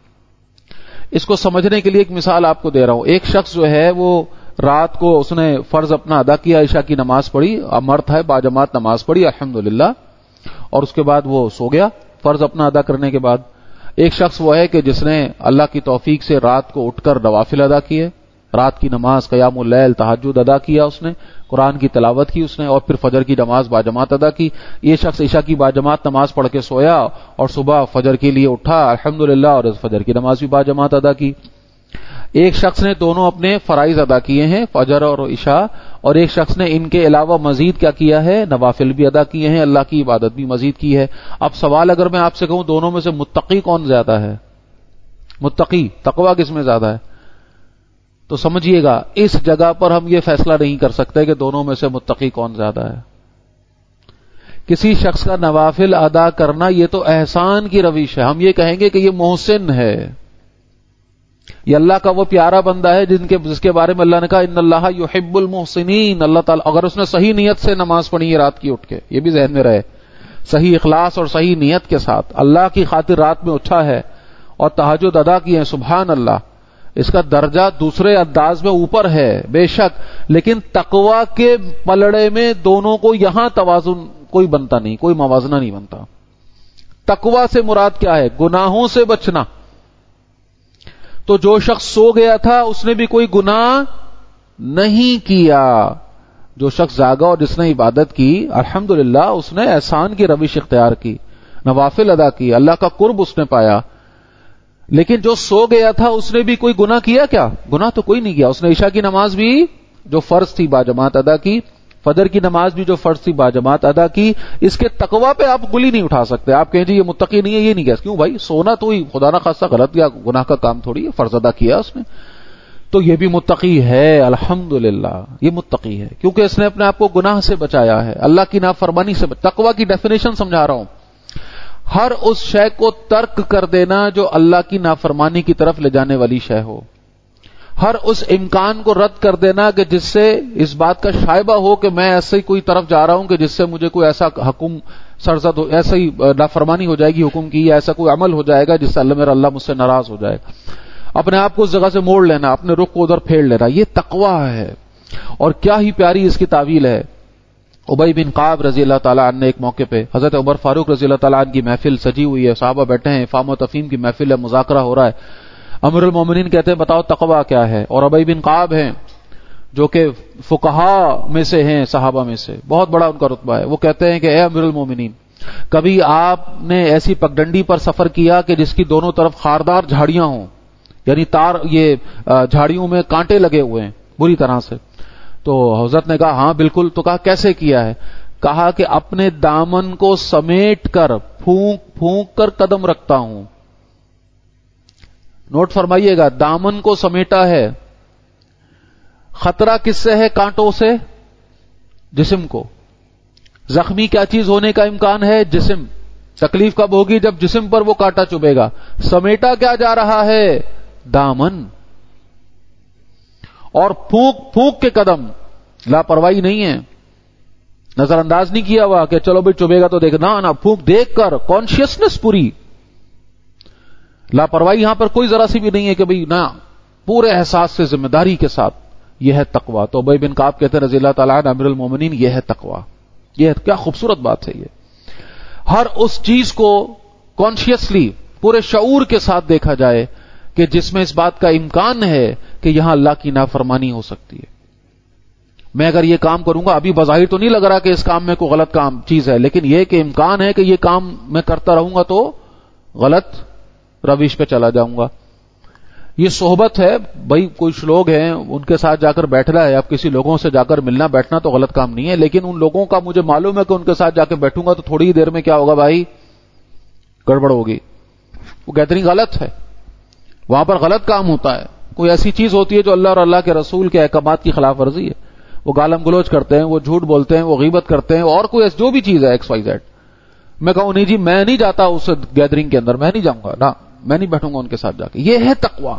اس کو سمجھنے کے لیے ایک مثال آپ کو دے رہا ہوں. ایک شخص جو ہے وہ رات کو اس نے فرض اپنا ادا کیا، عشاء کی نماز پڑھی، مرد ہے، باجماعت نماز پڑھی الحمدللہ، اور اس کے بعد وہ سو گیا فرض اپنا ادا کرنے کے بعد. ایک شخص وہ ہے کہ جس نے اللہ کی توفیق سے رات کو اٹھ کر نوافل ادا کیے، رات کی نماز، قیام اللیل، تہجد ادا کیا، اس نے قرآن کی تلاوت کی اس نے، اور پھر فجر کی نماز باجماعت ادا کی. یہ شخص عشاء کی باجماعت نماز پڑھ کے سویا اور صبح فجر کے لیے اٹھا الحمدللہ، اور فجر کی نماز بھی باجماعت ادا کی. ایک شخص نے دونوں اپنے فرائض ادا کیے ہیں، فجر اور عشاء، اور ایک شخص نے ان کے علاوہ مزید کیا کیا ہے؟ نوافل بھی ادا کیے ہیں، اللہ کی عبادت بھی مزید کی ہے. اب سوال اگر میں آپ سے کہوں دونوں میں سے متقی کون زیادہ ہے؟ متقی، تقوی کس میں زیادہ ہے؟ تو سمجھیے گا اس جگہ پر ہم یہ فیصلہ نہیں کر سکتے کہ دونوں میں سے متقی کون زیادہ ہے. کسی شخص کا نوافل ادا کرنا یہ تو احسان کی روش ہے. ہم یہ کہیں گے کہ یہ محسن ہے، یہ اللہ کا وہ پیارا بندہ ہے جن کے جس کے بارے میں اللہ نے کہا ان اللہ یحب المحسنین. اللہ تعالیٰ اگر اس نے صحیح نیت سے نماز پڑھی ہے رات کی اٹھ کے، یہ بھی ذہن میں رہے، صحیح اخلاص اور صحیح نیت کے ساتھ اللہ کی خاطر رات میں اٹھا ہے اور تہجد ادا کی ہے، سبحان اللہ، اس کا درجہ دوسرے انداز میں اوپر ہے بے شک، لیکن تقوی کے پلڑے میں دونوں کو یہاں توازن کوئی بنتا نہیں، کوئی موازنہ نہیں بنتا. تقوی سے مراد کیا ہے؟ گناہوں سے بچنا. تو جو شخص سو گیا تھا اس نے بھی کوئی گناہ نہیں کیا. جو شخص جاگا اور جس نے عبادت کی، الحمدللہ اس نے احسان کی روش اختیار کی، نوافل ادا کی، اللہ کا قرب اس نے پایا. لیکن جو سو گیا تھا اس نے بھی کوئی گناہ کیا کیا؟ گناہ تو کوئی نہیں کیا. اس نے عشاء کی نماز بھی جو فرض تھی باجماعت ادا کی، فجر کی نماز بھی جو فرض تھی باجماعت ادا کی. اس کے تقوی پہ آپ گلی نہیں اٹھا سکتے. آپ کہیں جی یہ متقی نہیں ہے، یہ نہیں کہہ. کیوں بھائی؟ سونا تو ہی خدا نہ خاصہ غلط یا گناہ کا کام تھوڑی ہے، فرض ادا کیا اس نے تو یہ بھی متقی ہے. الحمدللہ یہ متقی ہے کیونکہ اس نے اپنے آپ کو گناہ سے بچایا ہے، اللہ کی نافرمانی سے. تقوی کی ڈیفینیشن سمجھا رہا ہوں. ہر اس شے کو ترک کر دینا جو اللہ کی نافرمانی کی طرف لے جانے والی شے ہو. ہر اس امکان کو رد کر دینا کہ جس سے اس بات کا شائبہ ہو کہ میں ایسے ہی کوئی طرف جا رہا ہوں کہ جس سے مجھے کوئی ایسا حکم سرزد ہو، ایسا ہی نافرمانی ہو جائے گی حکم کی، یا ایسا کوئی عمل ہو جائے گا جس سے اللہ میرا اللہ مجھ سے ناراض ہو جائے گا. اپنے آپ کو اس جگہ سے موڑ لینا، اپنے رخ کو ادھر پھیر لینا، یہ تقوی ہے. اور کیا ہی پیاری اس کی تعویل ہے. ابی بن کعب رضی اللہ تعالیٰ عنہ نے ایک موقع پہ حضرت عمر فاروق رضی اللہ تعالیٰ عنہ کی محفل سجی ہوئی ہے، صحابہ بیٹھے ہیں، افہام و تفہیم کی محفل ہے، مذاکرہ ہو رہا ہے. امیر المومنین کہتے ہیں بتاؤ تقوی کیا ہے؟ اور ابی بن کعب ہیں جو کہ فقہاء میں سے ہیں، صحابہ میں سے بہت بڑا ان کا رتبہ ہے. وہ کہتے ہیں کہ اے امیر المومنین، کبھی آپ نے ایسی پگڈنڈی پر سفر کیا کہ جس کی دونوں طرف خاردار جھاڑیاں ہوں، یعنی تار یہ جھاڑیوں میں کانٹے لگے ہوئے ہیں بری طرح سے؟ تو حضرت نے کہا ہاں بالکل. تو کہا کیسے کیا ہے؟ کہا کہ اپنے دامن کو سمیٹ کر پھونک پھونک کر قدم رکھتا ہوں. نوٹ فرمائیے گا، دامن کو سمیٹا ہے. خطرہ کس سے ہے؟ کانٹوں سے جسم کو. زخمی کیا چیز ہونے کا امکان ہے؟ جسم. تکلیف کب ہوگی؟ جب جسم پر وہ کانٹا چبھے گا. سمیٹا کیا جا رہا ہے؟ دامن. اور پھونک پھونک کے قدم، لاپرواہی نہیں ہے، نظر انداز نہیں کیا ہوا کہ چلو بھائی چبھے گا تو دیکھنا نا، پھونک دیکھ کر کانشیسنس پوری. لاپرواہی یہاں پر کوئی ذرا سی بھی نہیں ہے کہ بھئی نہ، پورے احساس سے ذمہ داری کے ساتھ. یہ ہے تقوی. تو ابی بن کعب کہتے ہیں رضی اللہ تعالیٰ عنہ امیر المومنین یہ ہے تقوی. یہ کیا خوبصورت بات ہے. یہ ہر اس چیز کو کانشیسلی پورے شعور کے ساتھ دیکھا جائے کہ جس میں اس بات کا امکان ہے کہ یہاں اللہ کی نافرمانی ہو سکتی ہے. میں اگر یہ کام کروں گا، ابھی بظاہر تو نہیں لگ رہا کہ اس کام میں کوئی غلط کام چیز ہے، لیکن یہ کہ امکان ہے کہ یہ کام میں کرتا رہوں گا تو غلط رویش پہ چلا جاؤں گا. یہ صحبت ہے بھائی. کچھ لوگ ہیں ان کے ساتھ جا کر بیٹھنا ہے، اب کسی لوگوں سے جا کر ملنا بیٹھنا تو غلط کام نہیں ہے، لیکن ان لوگوں کا مجھے معلوم ہے کہ ان کے ساتھ جا کے بیٹھوں گا تو تھوڑی ہی دیر میں کیا ہوگا بھائی؟ گڑبڑ ہوگی. وہ کہتے نہیں غلط ہے، وہاں پر غلط کام ہوتا ہے. کوئی ایسی چیز ہوتی ہے جو اللہ اور اللہ کے رسول کے احکامات کی خلاف ورزی ہے. وہ گالم گلوچ کرتے ہیں، وہ جھوٹ بولتے ہیں، وہ غیبت کرتے ہیں، اور کوئی جو بھی چیز ہے ایکس وائی زیڈ. میں کہوں نہیں جی میں نہیں جاتا اس گیدرنگ کے اندر، میں نہیں جاؤں گا، نہ میں نہیں بیٹھوں گا ان کے ساتھ جا کے. یہ ہے تقوی.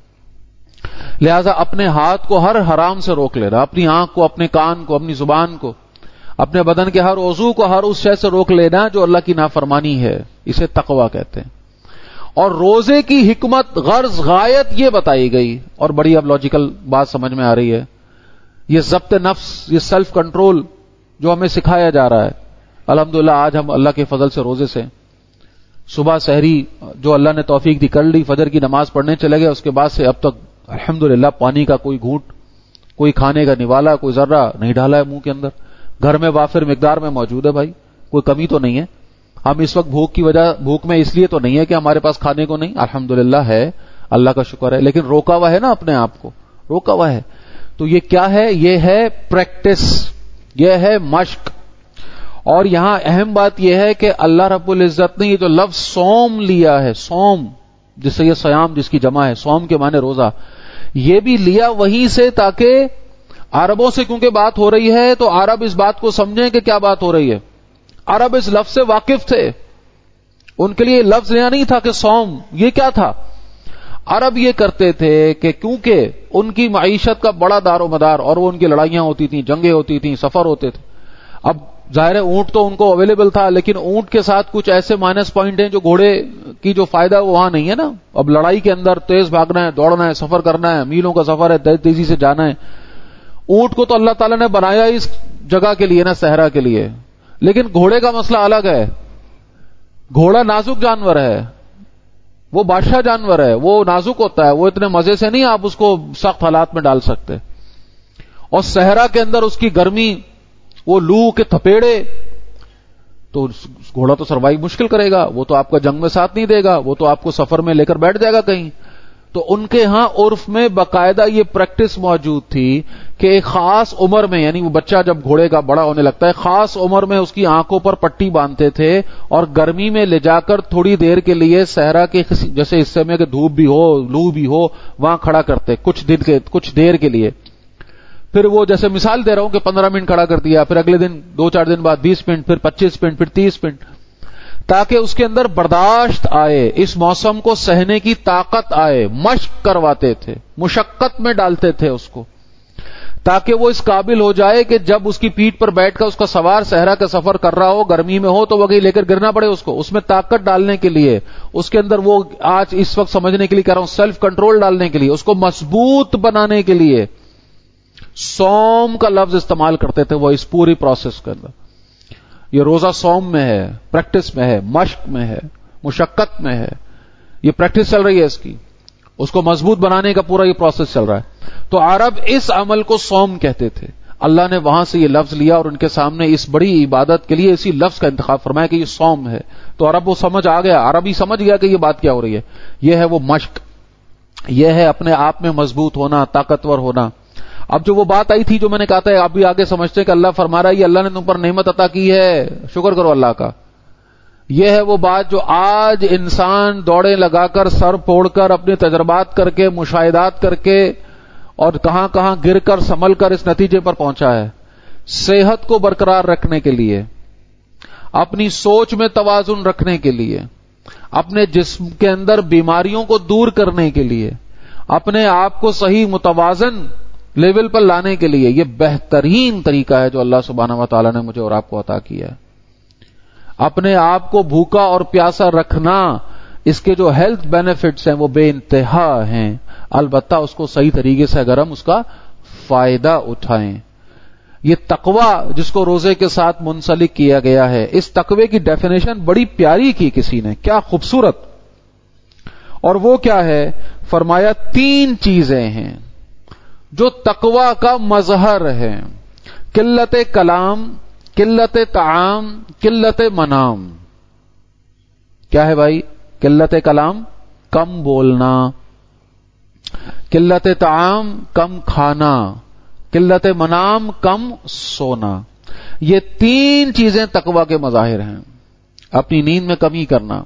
لہذا اپنے ہاتھ کو ہر حرام سے روک لینا، اپنی آنکھ کو، اپنے کان کو، اپنی زبان کو، اپنے بدن کے ہر عضو کو ہر اس شے سے روک لینا جو اللہ کی نافرمانی ہے، اسے تقوی کہتے ہیں. اور روزے کی حکمت، غرض، غایت یہ بتائی گئی. اور بڑی اب لاجیکل بات سمجھ میں آ رہی ہے. یہ ضبط نفس، یہ سیلف کنٹرول جو ہمیں سکھایا جا رہا ہے. الحمدللہ آج ہم اللہ کے فضل سے روزے سے صبح سحری جو اللہ نے توفیق دی کر لی، فجر کی نماز پڑھنے چلے گئے، اس کے بعد سے اب تک الحمدللہ پانی کا کوئی گھونٹ، کوئی کھانے کا نوالا، کوئی ذرہ نہیں ڈالا ہے منہ کے اندر. گھر میں وافر مقدار میں موجود ہے بھائی، کوئی کمی تو نہیں ہے. ہم اس وقت بھوک کی وجہ بھوک میں اس لیے تو نہیں ہے کہ ہمارے پاس کھانے کو نہیں، الحمدللہ ہے، اللہ کا شکر ہے، لیکن روکا ہوا ہے نا اپنے آپ کو، روکا ہوا ہے. تو یہ کیا ہے؟ یہ ہے پریکٹس، یہ ہے مشق. اور یہاں اہم بات یہ ہے کہ اللہ رب العزت نے یہ جو لفظ سوم لیا ہے، سوم جس سے یہ سیام جس کی جمع ہے، سوم کے معنی روزہ، یہ بھی لیا وہیں سے تاکہ عربوں سے کیونکہ بات ہو رہی ہے تو عرب اس بات کو سمجھیں کہ کیا بات ہو رہی ہے. عرب اس لفظ سے واقف تھے، ان کے لیے لفظ نیا نہیں تھا کہ سوم یہ کیا تھا. عرب یہ کرتے تھے کہ کیونکہ ان کی معیشت کا بڑا دار و مدار، اور وہ ان کی لڑائیاں ہوتی تھیں، جنگیں ہوتی تھیں، سفر ہوتے تھے. اب ظاہر ہے اونٹ تو ان کو اویلیبل تھا، لیکن اونٹ کے ساتھ کچھ ایسے مائنس پوائنٹ ہیں جو گھوڑے کی جو فائدہ وہ وہاں نہیں ہے نا. اب لڑائی کے اندر تیز بھاگنا ہے، دوڑنا ہے، سفر کرنا ہے، میلوں کا سفر ہے، تیزی سے جانا ہے. اونٹ کو تو اللہ تعالیٰ نے بنایا اس جگہ کے لیے نا، صحرا کے لیے. لیکن گھوڑے کا مسئلہ الگ ہے. گھوڑا نازک جانور ہے, وہ بادشاہ جانور ہے, وہ نازک ہوتا ہے, وہ اتنے مزے سے نہیں آپ اس کو سخت حالات میں ڈال سکتے. اور صحرا کے اندر اس کی گرمی, وہ لو کے تھپیڑے, تو گھوڑا تو سروائیو مشکل کرے گا, وہ تو آپ کا جنگ میں ساتھ نہیں دے گا, وہ تو آپ کو سفر میں لے کر بیٹھ جائے گا کہیں. تو ان کے ہاں عرف میں باقاعدہ یہ پریکٹس موجود تھی کہ ایک خاص عمر میں, یعنی وہ بچہ جب گھوڑے کا بڑا ہونے لگتا ہے, خاص عمر میں اس کی آنکھوں پر پٹی باندھتے تھے اور گرمی میں لے جا کر تھوڑی دیر کے لیے صحرا کے جیسے حصے میں کہ دھوپ بھی ہو لو بھی ہو وہاں کھڑا کرتے کچھ دن کے کچھ دیر کے لیے. پھر وہ جیسے مثال دے رہا ہوں کہ پندرہ منٹ کھڑا کر دیا, پھر اگلے دن دو چار دن بعد بیس منٹ, پھر پچیس منٹ, پھر تیس منٹ, تاکہ اس کے اندر برداشت آئے, اس موسم کو سہنے کی طاقت آئے. مشق کرواتے تھے, مشقت میں ڈالتے تھے اس کو, تاکہ وہ اس قابل ہو جائے کہ جب اس کی پیٹھ پر بیٹھ کر اس کا سوار صحرا کا سفر کر رہا ہو, گرمی میں ہو, تو وہ کہیں لے کر گرنا پڑے اس کو. اس میں طاقت ڈالنے کے لیے, اس کے اندر وہ آج اس وقت سمجھنے کے لیے کہہ رہا ہوں سیلف کنٹرول ڈالنے کے لیے, اس کو مضبوط بنانے کے لیے صوم کا لفظ استعمال کرتے تھے وہ اس پوری پروسیس کے اندر. یہ روزہ صوم میں ہے, پریکٹس میں ہے, مشق میں ہے, مشقت میں ہے, یہ پریکٹس چل رہی ہے اس کی, اس کو مضبوط بنانے کا پورا یہ پروسیس چل رہا ہے. تو عرب اس عمل کو صوم کہتے تھے. اللہ نے وہاں سے یہ لفظ لیا اور ان کے سامنے اس بڑی عبادت کے لیے اسی لفظ کا انتخاب فرمایا کہ یہ صوم ہے. تو عرب وہ سمجھ آ گیا, عرب ہی سمجھ گیا کہ یہ بات کیا ہو رہی ہے. یہ ہے وہ مشق, یہ ہے اپنے آپ میں مضبوط ہونا, طاقتور ہونا. اب جو وہ بات آئی تھی جو میں نے کہا تھا آپ بھی آگے سمجھتے ہیں کہ اللہ فرما رہا ہے یہ اللہ نے تم پر نعمت عطا کی ہے, شکر کرو اللہ کا. یہ ہے وہ بات جو آج انسان دوڑیں لگا کر, سر پھوڑ کر, اپنے تجربات کر کے, مشاہدات کر کے اور کہاں کہاں گر کر سنبھل کر اس نتیجے پر پہنچا ہے. صحت کو برقرار رکھنے کے لیے, اپنی سوچ میں توازن رکھنے کے لیے, اپنے جسم کے اندر بیماریوں کو دور کرنے کے لیے, اپنے آپ کو صحیح متوازن لیول پر لانے کے لیے یہ بہترین طریقہ ہے جو اللہ سبحانہ و تعالی نے مجھے اور آپ کو عطا کیا ہے. اپنے آپ کو بھوکا اور پیاسا رکھنا, اس کے جو ہیلتھ بینیفٹس ہیں وہ بے انتہا ہیں, البتہ اس کو صحیح طریقے سے اگر ہم اس کا فائدہ اٹھائیں. یہ تقوی جس کو روزے کے ساتھ منسلک کیا گیا ہے, اس تقوی کی ڈیفینیشن بڑی پیاری کی کسی نے, کیا خوبصورت. اور وہ کیا ہے, فرمایا تین چیزیں ہیں جو تقوی کا مظہر ہے. قلت کلام, قلت طعام, قلت منام. کیا ہے بھائی؟ قلت کلام, کم بولنا, قلت طعام, کم کھانا, قلت منام, کم سونا. یہ تین چیزیں تقوی کے مظاہر ہیں. اپنی نیند میں کمی کرنا,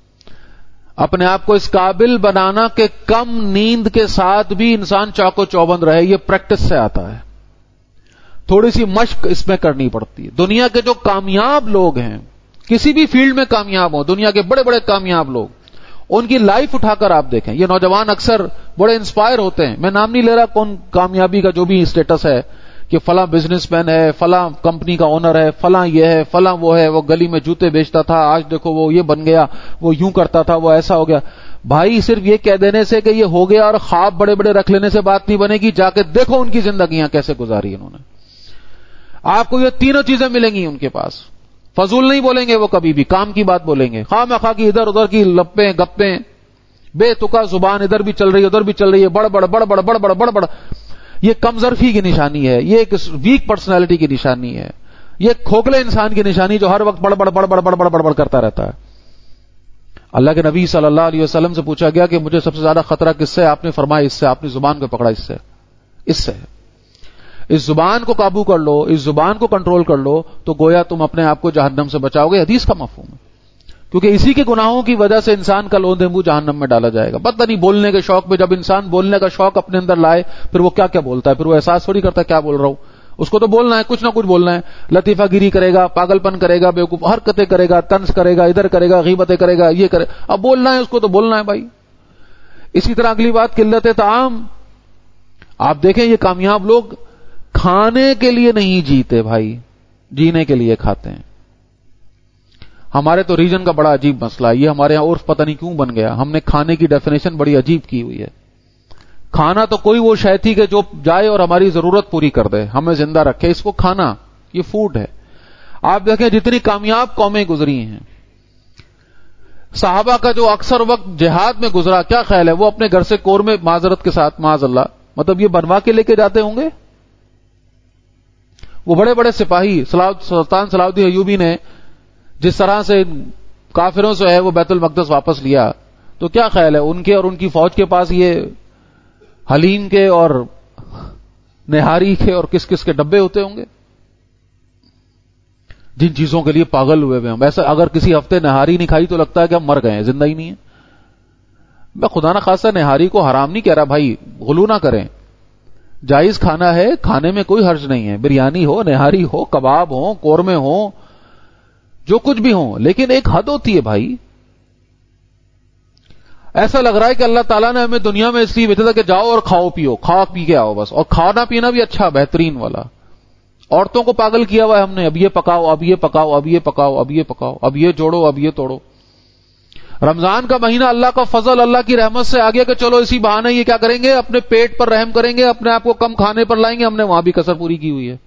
اپنے آپ کو اس قابل بنانا کہ کم نیند کے ساتھ بھی انسان چاقو چوبند رہے, یہ پریکٹس سے آتا ہے. تھوڑی سی مشق اس میں کرنی پڑتی ہے. دنیا کے جو کامیاب لوگ ہیں, کسی بھی فیلڈ میں کامیاب ہوں, دنیا کے بڑے بڑے کامیاب لوگ, ان کی لائف اٹھا کر آپ دیکھیں. یہ نوجوان اکثر بڑے انسپائر ہوتے ہیں, میں نام نہیں لے رہا کون کامیابی کا جو بھی اسٹیٹس ہے کہ فلاں بزنس مین ہے, فلاں کمپنی کا اونر ہے, فلاں یہ ہے, فلاں وہ ہے, وہ گلی میں جوتے بیچتا تھا, آج دیکھو وہ یہ بن گیا, وہ یوں کرتا تھا, وہ ایسا ہو گیا. بھائی صرف یہ کہہ دینے سے کہ یہ ہو گیا اور خواب بڑے بڑے رکھ لینے سے بات نہیں بنے گی. جا کے دیکھو ان کی زندگیاں کیسے گزاری انہوں نے. آپ کو یہ تینوں چیزیں ملیں گی ان کے پاس. فضول نہیں بولیں گے وہ کبھی بھی, کام کی بات بولیں گے. خواہ مخواہ کی ادھر ادھر کی لپیں گپیں, بے تکا زبان ادھر بھی چل رہی ہے ادھر بھی چل رہی ہے, بڑ بڑ بڑ بڑ بڑ بڑ بڑ بڑ. یہ کمزرفی کی نشانی ہے, یہ ایک ویک پرسنالٹی کی نشانی ہے, یہ کھوکھلے انسان کی نشانی جو ہر وقت بڑ بڑ بڑ بڑ بڑ بڑ بڑ بڑ کرتا رہتا ہے. اللہ کے نبی صلی اللہ علیہ وسلم سے پوچھا گیا کہ مجھے سب سے زیادہ خطرہ کس سے؟ آپ نے فرمایا اس سے. آپ نے زبان کو پکڑا, اس سے اس سے اس زبان کو قابو کر لو, اس زبان کو کنٹرول کر لو تو گویا تم اپنے آپ کو جہنم سے بچاؤ گے. حدیث کا مفہوم ہے, کیونکہ اسی کے گناہوں کی وجہ سے انسان کا لوندے منہ جہنم میں ڈالا جائے گا. پتہ نہیں بولنے کے شوق میں, جب انسان بولنے کا شوق اپنے اندر لائے پھر وہ کیا کیا بولتا ہے, پھر وہ احساس تھوڑی کرتا ہے کیا بول رہا ہوں. اس کو تو بولنا ہے, کچھ نہ کچھ بولنا ہے. لطیفہ گیری کرے گا, پاگل پن کرے گا, بیوقوف حرکتیں کرے گا, طنز کرے گا, ادھر کرے گا, غیبتیں کرے گا, یہ کرے. اب بولنا ہے اس کو تو بولنا ہے بھائی. اسی طرح اگلی بات قلت طعام. آپ دیکھیں یہ کامیاب لوگ کھانے کے لیے نہیں جیتے بھائی, جینے کے لیے کھاتے ہیں. ہمارے تو ریجن کا بڑا عجیب مسئلہ ہے, یہ ہمارے یہاں عرف پتہ نہیں کیوں بن گیا. ہم نے کھانے کی ڈیفینیشن بڑی عجیب کی ہوئی ہے. کھانا تو کوئی وہ شے تھی کہ جو جائے اور ہماری ضرورت پوری کر دے, ہمیں زندہ رکھے, اس کو کھانا, یہ فوڈ ہے. آپ دیکھیں جتنی کامیاب قومیں گزری ہیں، صحابہ کا جو اکثر وقت جہاد میں گزرا، کیا خیال ہے وہ اپنے گھر سے کور میں معذرت کے ساتھ معاذ اللہ مطلب یہ بنوا کے لے کے جاتے ہوں گے؟ وہ بڑے بڑے سپاہی سلطان صلاح الدین ایوبی نے جس طرح سے کافروں سے ہے وہ بیت المقدس واپس لیا، تو کیا خیال ہے ان کے اور ان کی فوج کے پاس یہ حلیم کے اور نہاری کے اور کس کس کے ڈبے ہوتے ہوں گے جن چیزوں کے لیے پاگل ہوئے ہوئے ہم؟ ایسا اگر کسی ہفتے نہاری نہیں کھائی تو لگتا ہے کہ ہم مر گئے ہیں، زندہ ہی نہیں ہے۔ میں خدا نہ خاصہ نہاری کو حرام نہیں کہہ رہا بھائی، غلو نہ کریں، جائز کھانا ہے، کھانے میں کوئی حرج نہیں ہے، بریانی ہو، نہاری ہو، کباب ہو، قورمے ہو، جو کچھ بھی ہو، لیکن ایک حد ہوتی ہے بھائی۔ ایسا لگ رہا ہے کہ اللہ تعالیٰ نے ہمیں دنیا میں اس لیے بھیجا تھا کہ جاؤ اور کھاؤ پیو، کھا پی کے آؤ بس، اور کھانا پینا بھی اچھا بہترین والا۔ عورتوں کو پاگل کیا ہوا ہے ہم نے، اب یہ پکاؤ، اب یہ پکاؤ، اب یہ پکاؤ، اب یہ پکاؤ، اب یہ جوڑو، اب یہ توڑو۔ رمضان کا مہینہ اللہ کا فضل، اللہ کی رحمت سے آ گیا کہ چلو اسی بہانے یہ کیا کریں گے، اپنے پیٹ پر رحم کریں گے، اپنے آپ کو کم کھانے پر لائیں گے۔ ہم نے وہاں بھی کسر پوری کی ہوئی ہے۔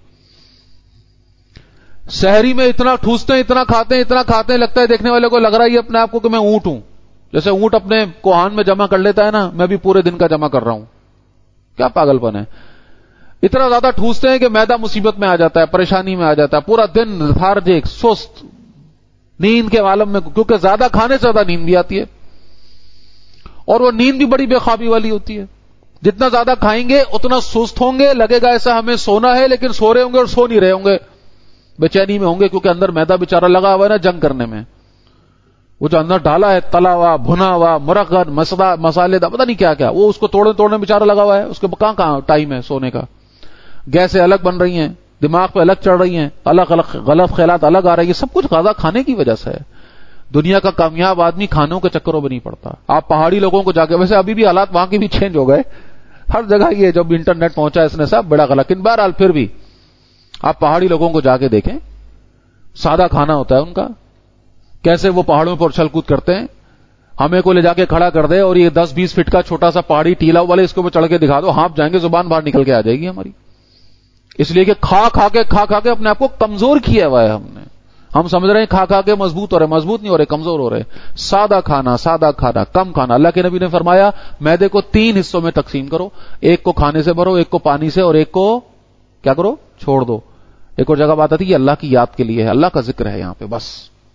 سحری میں اتنا ٹھوستے ہیں، اتنا کھاتے ہیں، اتنا کھاتے ہیں، لگتا ہے دیکھنے والے کو لگ رہا ہے یہ اپنے آپ کو کہ میں اونٹ ہوں، جیسے اونٹ اپنے کوہان میں جمع کر لیتا ہے نا، میں بھی پورے دن کا جمع کر رہا ہوں۔ کیا پاگل پن ہے؟ اتنا زیادہ ٹھوستے ہیں کہ معدہ مصیبت میں آ جاتا ہے، پریشانی میں آ جاتا ہے، پورا دن لیتھارجک، سست، نیند کے عالم میں، کیونکہ زیادہ کھانے سے زیادہ نیند بھی آتی ہے، اور وہ نیند بھی بڑی بے خوابی والی ہوتی ہے۔ جتنا زیادہ کھائیں گے اتنا سست ہوں گے، لگے گا ایسا ہمیں سونا ہے، لیکن سو رہے ہوں گے اور سو نہیں رہے ہوں گے، بے چینی میں ہوں گے، کیونکہ اندر میدا بیچارہ لگا ہوا ہے نا جنگ کرنے میں، وہ جو اندر ڈالا ہے تلا ہوا، بھنا ہوا، مرغن، مسالے دا، پتہ نہیں کیا کیا، وہ اس کو توڑنے توڑنے بیچارہ لگا ہوا ہے، اس کے کہاں کہاں ٹائم ہے سونے کا۔ گیسیں الگ بن رہی ہیں، دماغ پہ الگ چڑھ رہی ہیں، الگ الگ غلط خیالات الگ آ رہی ہیں، سب کچھ غذا کھانے کی وجہ سے ہے۔ دنیا کا کامیاب آدمی کھانوں کے چکروں میں نہیں پڑتا۔ آپ پہاڑی لوگوں کو جا کے، ویسے ابھی بھی حالات وہاں کے بھی چینج ہو گئے، ہر جگہ یہ جب انٹرنیٹ پہنچا اس نے سب بڑا غلط، لیکن بہرحال پھر بھی آپ پہاڑی لوگوں کو جا کے دیکھیں، سادہ کھانا ہوتا ہے ان کا، کیسے وہ پہاڑوں پر اچھل کود کرتے ہیں۔ ہمیں کو لے جا کے کھڑا کر دے اور یہ دس بیس فٹ کا چھوٹا سا پہاڑی ٹیلا والے اس کو چڑھ کے دکھا دو، ہانپ جائیں گے، زبان باہر نکل کے آ جائے گی ہماری، اس لیے کہ کھا کھا کے کھا کھا کے اپنے آپ کو کمزور کیا ہوا ہے ہم نے۔ ہم سمجھ رہے ہیں کھا کھا کے مضبوط ہو رہے، مضبوط نہیں ہو رہے، کمزور ہو رہے۔ سادہ کھانا، سادہ کھانا، کم کھانا۔ اللہ کے نبی نے فرمایا معدے کو تین حصوں میں تقسیم کرو، ایک کو کھانے سے بھرو، ایک کو پانی سے، اور ایک کو کیا کرو، چھوڑ دو۔ ایک اور جگہ بات آتی ہے یہ اللہ کی یاد کے لیے ہے، اللہ کا ذکر ہے یہاں پہ بس۔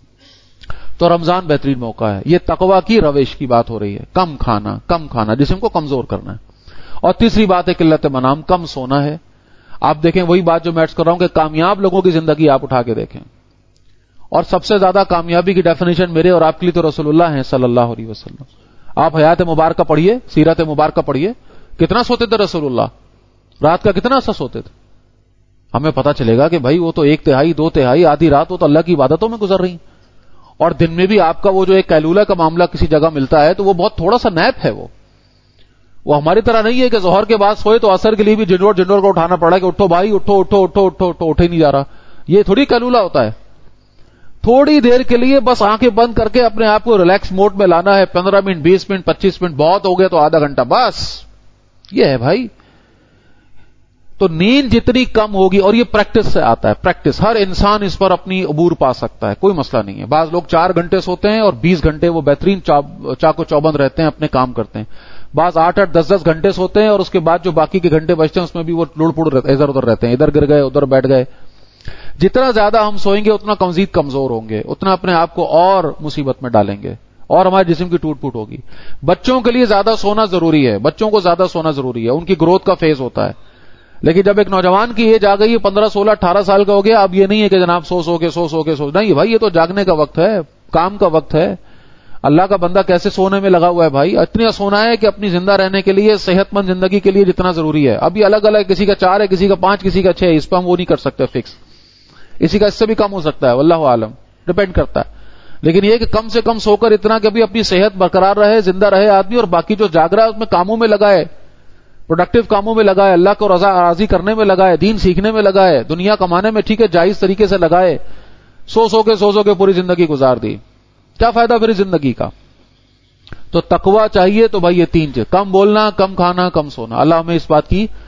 تو رمضان بہترین موقع ہے، یہ تقویٰ کی روش کی بات ہو رہی ہے، کم کھانا، کم کھانا، جسم کو کمزور کرنا ہے۔ اور تیسری بات ہے قلت منام، کم سونا ہے۔ آپ دیکھیں وہی بات جو میں عرض کر رہا ہوں کہ کامیاب لوگوں کی زندگی آپ اٹھا کے دیکھیں، اور سب سے زیادہ کامیابی کی ڈیفینیشن میرے اور آپ کے لیے تو رسول اللہ ہیں صلی اللہ علیہ وسلم۔ آپ حیات مبارکہ پڑھیے، سیرت مبارکہ پڑھیے، کتنا سوتے تھے رسول اللہ، رات کا کتنا سا سوتے تھے، ہمیں پتا چلے گا کہ بھائی وہ تو ایک تہائی، دو تہائی، آدھی رات وہ تو اللہ کی عبادتوں میں گزر رہی، اور دن میں بھی آپ کا وہ جو ایک کیلولہ کا معاملہ کسی جگہ ملتا ہے تو وہ بہت تھوڑا سا نیپ ہے، وہ وہ ہماری طرح نہیں ہے کہ ظہر کے بعد سوئے تو عصر کے لیے بھی جنور جنور کو اٹھانا پڑا کہ اٹھو بھائی، اٹھو اٹھو اٹھو اٹھو اٹھو، اٹھے نہیں جا رہا، یہ تھوڑی کیلولہ ہوتا ہے۔ تھوڑی دیر کے لیے بس آنکھیں بند کر کے اپنے آپ کو ریلیکس موڈ میں لانا ہے، پندرہ منٹ، بیس منٹ، پچیس منٹ، بہت ہو گیا تو آدھا گھنٹہ، بس یہ ہے بھائی۔ تو نیند جتنی کم ہوگی، اور یہ پریکٹس سے آتا ہے، پریکٹس، ہر انسان اس پر اپنی عبور پا سکتا ہے، کوئی مسئلہ نہیں ہے۔ بعض لوگ چار گھنٹے سوتے ہیں اور بیس گھنٹے وہ بہترین چاق و چوبند رہتے ہیں، اپنے کام کرتے ہیں۔ بعض آٹھ آٹھ دس دس گھنٹے سوتے ہیں اور اس کے بعد جو باقی کے گھنٹے بچتے ہیں اس میں بھی وہ لوڑ پوڑ رہتے ہیں، ادھر ادھر رہتے ہیں، ادھر گر گئے، ادھر بیٹھ گئے۔ جتنا زیادہ ہم سوئیں گے اتنا مزید کمزور ہوں گے، اتنا اپنے آپ کو اور مصیبت میں ڈالیں گے، اور ہمارے جسم کی ٹوٹ پھوٹ ہوگی۔ بچوں کے لیے زیادہ سونا ضروری ہے، بچوں کو زیادہ سونا ضروری ہے، ان کی گروتھ کا فیز ہوتا ہے۔ لیکن جب ایک نوجوان کی ایج آ گئی، پندرہ سولہ اٹھارہ سال کا ہو گیا، اب یہ نہیں ہے کہ جناب سو سو کے سو سو کے سو، نہیں بھائی، یہ تو جاگنے کا وقت ہے، کام کا وقت ہے۔ اللہ کا بندہ کیسے سونے میں لگا ہوا ہے بھائی، اتنا سونا ہے کہ اپنی زندہ رہنے کے لیے، صحت مند زندگی کے لیے جتنا ضروری ہے۔ ابھی الگ الگ، کسی کا چار ہے، کسی کا پانچ، کسی کا چھ، اس پہ ہم وہ نہیں کر سکتے فکس، اسی کا اس سے بھی کم ہو سکتا ہے، واللہ عالم، ڈیپینڈ کرتا ہے۔ لیکن یہ کہ کم سے کم سو کر اتنا کہ ابھی اپنی صحت برقرار رہے، زندہ رہے آدمی، اور باقی جو جاگ رہا ہے اس میں کاموں میں لگائے، پروڈکٹیو کاموں میں لگائے، اللہ کو رضا راضی کرنے میں لگائے، دین سیکھنے میں لگائے، دنیا کمانے میں ٹھیک ہے جائز طریقے سے لگائے۔ سو سو کے سو سو کے پوری زندگی گزار دی، کیا فائدہ پھر زندگی کا؟ تو تقویٰ چاہیے تو بھائی یہ تین چیز، کم بولنا، کم کھانا، کم سونا۔ اللہ ہمیں اس بات کی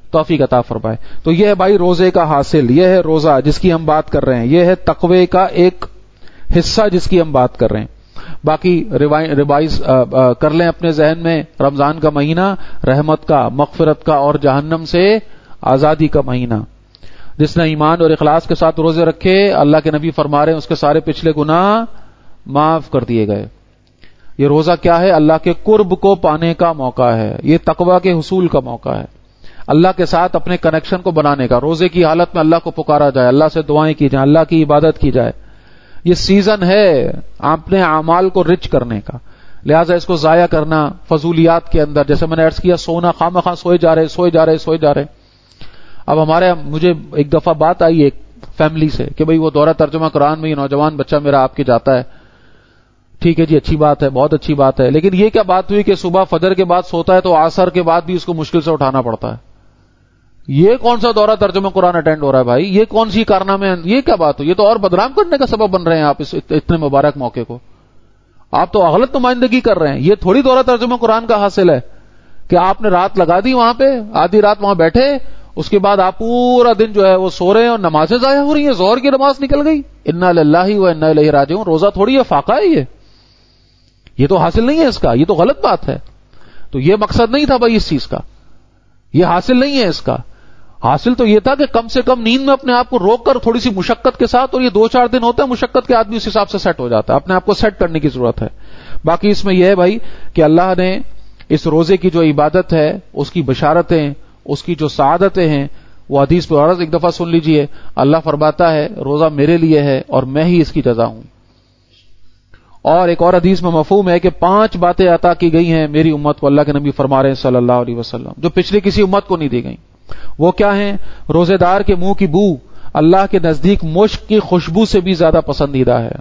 توفیق عطا فرمائے. تو یہ ہے بھائی روزے کا حاصل، یہ ہے روزہ جس کی ہم بات کر رہے ہیں، یہ ہے تقوی کا ایک حصہ جس کی ہم بات کر رہے ہیں. باقی ریوائز کر لیں اپنے ذہن میں، رمضان کا مہینہ رحمت کا، مغفرت کا اور جہنم سے آزادی کا مہینہ. جس نے ایمان اور اخلاص کے ساتھ روزے رکھے، اللہ کے نبی فرما رہے ہیں اس کے سارے پچھلے گناہ معاف کر دیے گئے. یہ روزہ کیا ہے؟ اللہ کے قرب کو پانے کا موقع ہے، یہ تقوی کے حصول کا موقع ہے، اللہ کے ساتھ اپنے کنیکشن کو بنانے کا. روزے کی حالت میں اللہ کو پکارا جائے، اللہ سے دعائیں کی جائیں، اللہ کی عبادت کی جائے. یہ سیزن ہے اپنے اعمال کو رچ کرنے کا، لہذا اس کو ضائع کرنا فضولیات کے اندر، جیسے میں نے عرض کیا سونا، خواہ مخواہ سوئے جا رہے سوئے جا رہے سوئے جا رہے. اب ہمارے مجھے ایک دفعہ بات آئی ایک فیملی سے کہ بھئی وہ دورہ ترجمہ قرآن میں یہ نوجوان بچہ میرا آپ کے جاتا ہے. ٹھیک ہے جی، اچھی بات ہے، بہت اچھی بات ہے، لیکن یہ کیا بات ہوئی کہ صبح فجر کے بعد سوتا ہے تو عصر کے بعد بھی اس کو مشکل سے اٹھانا پڑتا ہے. یہ کون سا دورہ ترجمہ قرآن اٹینڈ ہو رہا ہے بھائی؟ یہ کون سی کارنامے ہیں؟ یہ کیا بات ہو؟ یہ تو اور بدنام کرنے کا سبب بن رہے ہیں آپ اس اتنے مبارک موقع کو. آپ تو غلط نمائندگی کر رہے ہیں. یہ تھوڑی دورہ ترجمہ قرآن کا حاصل ہے کہ آپ نے رات لگا دی وہاں پہ، آدھی رات وہاں بیٹھے، اس کے بعد آپ پورا دن جو ہے وہ سو رہے ہیں اور نمازیں ضائع ہو رہی ہیں. ظہر کی نماز نکل گئی، انا للہ و انا الیہ راجعون. روزہ تھوڑی ہے، فاقہ ہے. یہ یہ تو حاصل نہیں ہے اس کا، یہ تو غلط بات ہے. تو یہ مقصد نہیں تھا بھائی اس چیز کا، یہ حاصل نہیں ہے اس کا. حاصل تو یہ تھا کہ کم سے کم نیند میں اپنے آپ کو روک کر تھوڑی سی مشقت کے ساتھ، اور یہ دو چار دن ہوتا ہے مشقت کے، آدمی اس حساب سے سیٹ ہو جاتا ہے. اپنے آپ کو سیٹ کرنے کی ضرورت ہے. باقی اس میں یہ ہے بھائی کہ اللہ نے اس روزے کی جو عبادت ہے، اس کی بشارتیں، اس کی جو سعادتیں ہیں، وہ حدیث پہ عرض ایک دفعہ سن لیجئے. اللہ فرماتا ہے روزہ میرے لیے ہے اور میں ہی اس کی جزا ہوں. اور ایک اور حدیث میں مفہوم ہے کہ پانچ باتیں عطا کی گئی ہیں میری امت کو، اللہ کے نبی فرما رہے ہیں صلی اللہ علیہ وسلم، جو پچھلی کسی امت کو نہیں دی گئی. وہ کیا ہیں؟ روزے دار کے منہ کی بو اللہ کے نزدیک مشک کی خوشبو سے بھی زیادہ پسندیدہ ہے.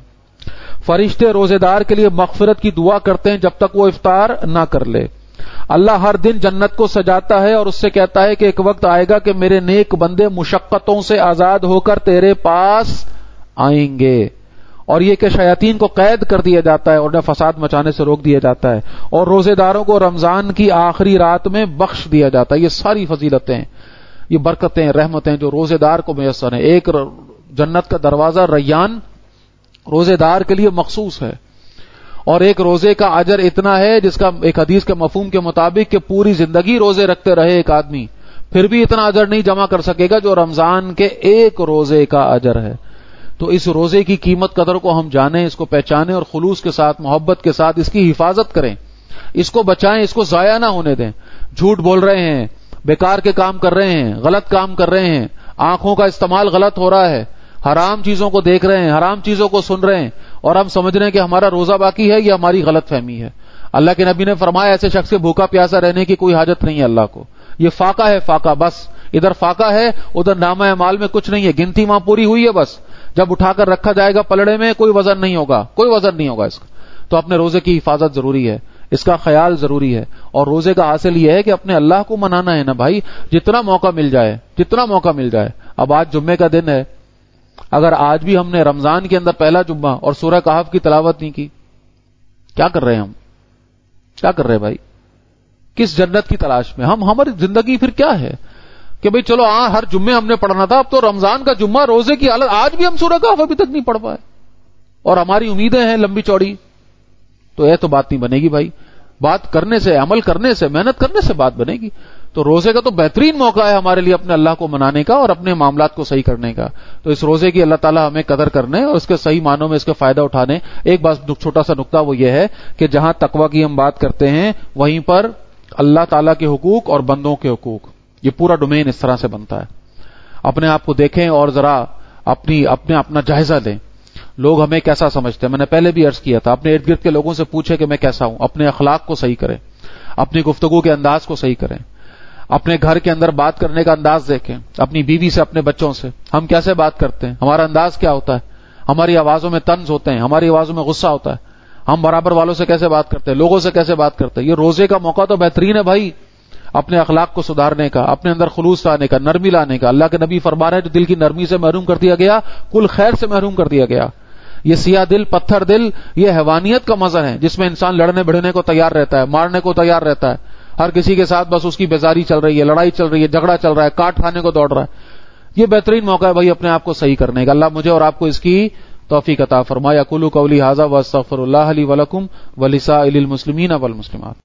فرشتے روزے دار کے لیے مغفرت کی دعا کرتے ہیں جب تک وہ افطار نہ کر لے. اللہ ہر دن جنت کو سجاتا ہے اور اس سے کہتا ہے کہ ایک وقت آئے گا کہ میرے نیک بندے مشقتوں سے آزاد ہو کر تیرے پاس آئیں گے. اور یہ کہ شیاطین کو قید کر دیا جاتا ہے اور انہیں فساد مچانے سے روک دیا جاتا ہے. اور روزے داروں کو رمضان کی آخری رات میں بخش دیا جاتا ہے. یہ ساری فضیلتیں، یہ برکتیں، رحمتیں جو روزے دار کو میسر ہیں. ایک جنت کا دروازہ ریان روزے دار کے لیے مخصوص ہے، اور ایک روزے کا اجر اتنا ہے جس کا ایک حدیث کے مفہوم کے مطابق کہ پوری زندگی روزے رکھتے رہے ایک آدمی پھر بھی اتنا اجر نہیں جمع کر سکے گا جو رمضان کے ایک روزے کا اجر ہے. تو اس روزے کی قیمت قدر کو ہم جانیں، اس کو پہچانیں اور خلوص کے ساتھ، محبت کے ساتھ اس کی حفاظت کریں، اس کو بچائیں، اس کو ضائع نہ ہونے دیں. جھوٹ بول رہے ہیں، بیکار کے کام کر رہے ہیں، غلط کام کر رہے ہیں، آنکھوں کا استعمال غلط ہو رہا ہے، حرام چیزوں کو دیکھ رہے ہیں، حرام چیزوں کو سن رہے ہیں، اور ہم سمجھ رہے ہیں کہ ہمارا روزہ باقی ہے، یہ ہماری غلط فہمی ہے. اللہ کے نبی نے فرمایا ایسے شخص کے بھوکا پیاسا رہنے کی کوئی حاجت نہیں ہے اللہ کو. یہ فاقہ ہے، فاقہ، بس ادھر فاقہ ہے، ادھر نامہ اعمال میں کچھ نہیں ہے، گنتی وہاں پوری ہوئی ہے بس. جب اٹھا کر رکھا جائے گا پلڑے میں کوئی وزن نہیں ہوگا، کوئی وزن نہیں ہوگا اس کا. تو اپنے روزے کی حفاظت ضروری ہے، اس کا خیال ضروری ہے. اور روزے کا حاصل یہ ہے کہ اپنے اللہ کو منانا ہے نا بھائی، جتنا موقع مل جائے، جتنا موقع مل جائے. اب آج جمعے کا دن ہے، اگر آج بھی ہم نے رمضان کے اندر پہلا جمعہ اور سورہ کہف کی تلاوت نہیں کی، کیا کر رہے ہیں ہم؟ کیا کر رہے ہیں بھائی؟ کس جنت کی تلاش میں ہم؟ ہماری زندگی پھر کیا ہے کہ بھئی چلو ہاں ہر جمعے ہم نے پڑھنا تھا، اب تو رمضان کا جمعہ روزے کی حالت، آج بھی ہم سورہ کہف ابھی تک نہیں پڑھ پائے اور ہماری امیدیں ہیں لمبی چوڑی. تو یہ تو بات نہیں بنے گی بھائی. بات کرنے سے، عمل کرنے سے، محنت کرنے سے بات بنے گی. تو روزے کا تو بہترین موقع ہے ہمارے لیے اپنے اللہ کو منانے کا اور اپنے معاملات کو صحیح کرنے کا. تو اس روزے کی اللہ تعالیٰ ہمیں قدر کرنے اور اس کے صحیح معنوں میں اس کے فائدہ اٹھانے. ایک بات چھوٹا سا نقطہ وہ یہ ہے کہ جہاں تقوی کی ہم بات کرتے ہیں وہیں پر اللہ تعالیٰ کے حقوق اور بندوں کے حقوق، یہ پورا ڈومین اس طرح سے بنتا ہے. اپنے آپ کو دیکھیں اور ذرا اپنی اپنے اپنا جائزہ لیں. لوگ ہمیں کیسا سمجھتے ہیں؟ میں نے پہلے بھی عرض کیا تھا، اپنے ارد گرد کے لوگوں سے پوچھیں کہ میں کیسا ہوں. اپنے اخلاق کو صحیح کریں، اپنی گفتگو کے انداز کو صحیح کریں، اپنے گھر کے اندر بات کرنے کا انداز دیکھیں، اپنی بیوی سے، اپنے بچوں سے ہم کیسے بات کرتے ہیں، ہمارا انداز کیا ہوتا ہے، ہماری آوازوں میں طنز ہوتے ہیں، ہماری آوازوں میں غصہ ہوتا ہے، ہم برابر والوں سے کیسے بات کرتے ہیں، لوگوں سے کیسے بات کرتے ہیں. یہ روزے کا موقع تو بہترین ہے بھائی اپنے اخلاق کو سدھارنے کا، اپنے اندر خلوص لانے کا، نرمی لانے کا. اللہ کے نبی فرما رہے ہیں جو دل کی نرمی سے محروم کر دیا گیا کل خیر سے محروم کر دیا گیا. یہ سیاہ دل، پتھر دل، یہ حیوانیت کا مظہر ہے جس میں انسان لڑنے بڑھنے کو تیار رہتا ہے، مارنے کو تیار رہتا ہے، ہر کسی کے ساتھ بس اس کی بیزاری چل رہی ہے، لڑائی چل رہی ہے، جھگڑا چل رہا ہے، کاٹ کھانے کو دوڑ رہا ہے. یہ بہترین موقع ہے بھائی اپنے آپ کو صحیح کرنے کا. اللہ مجھے اور آپ کو اس کی توفیق عطا فرمائے. اقول قولی ھذا واستغفر اللہ لی ولکم ولسائر المسلمین والمسلمات.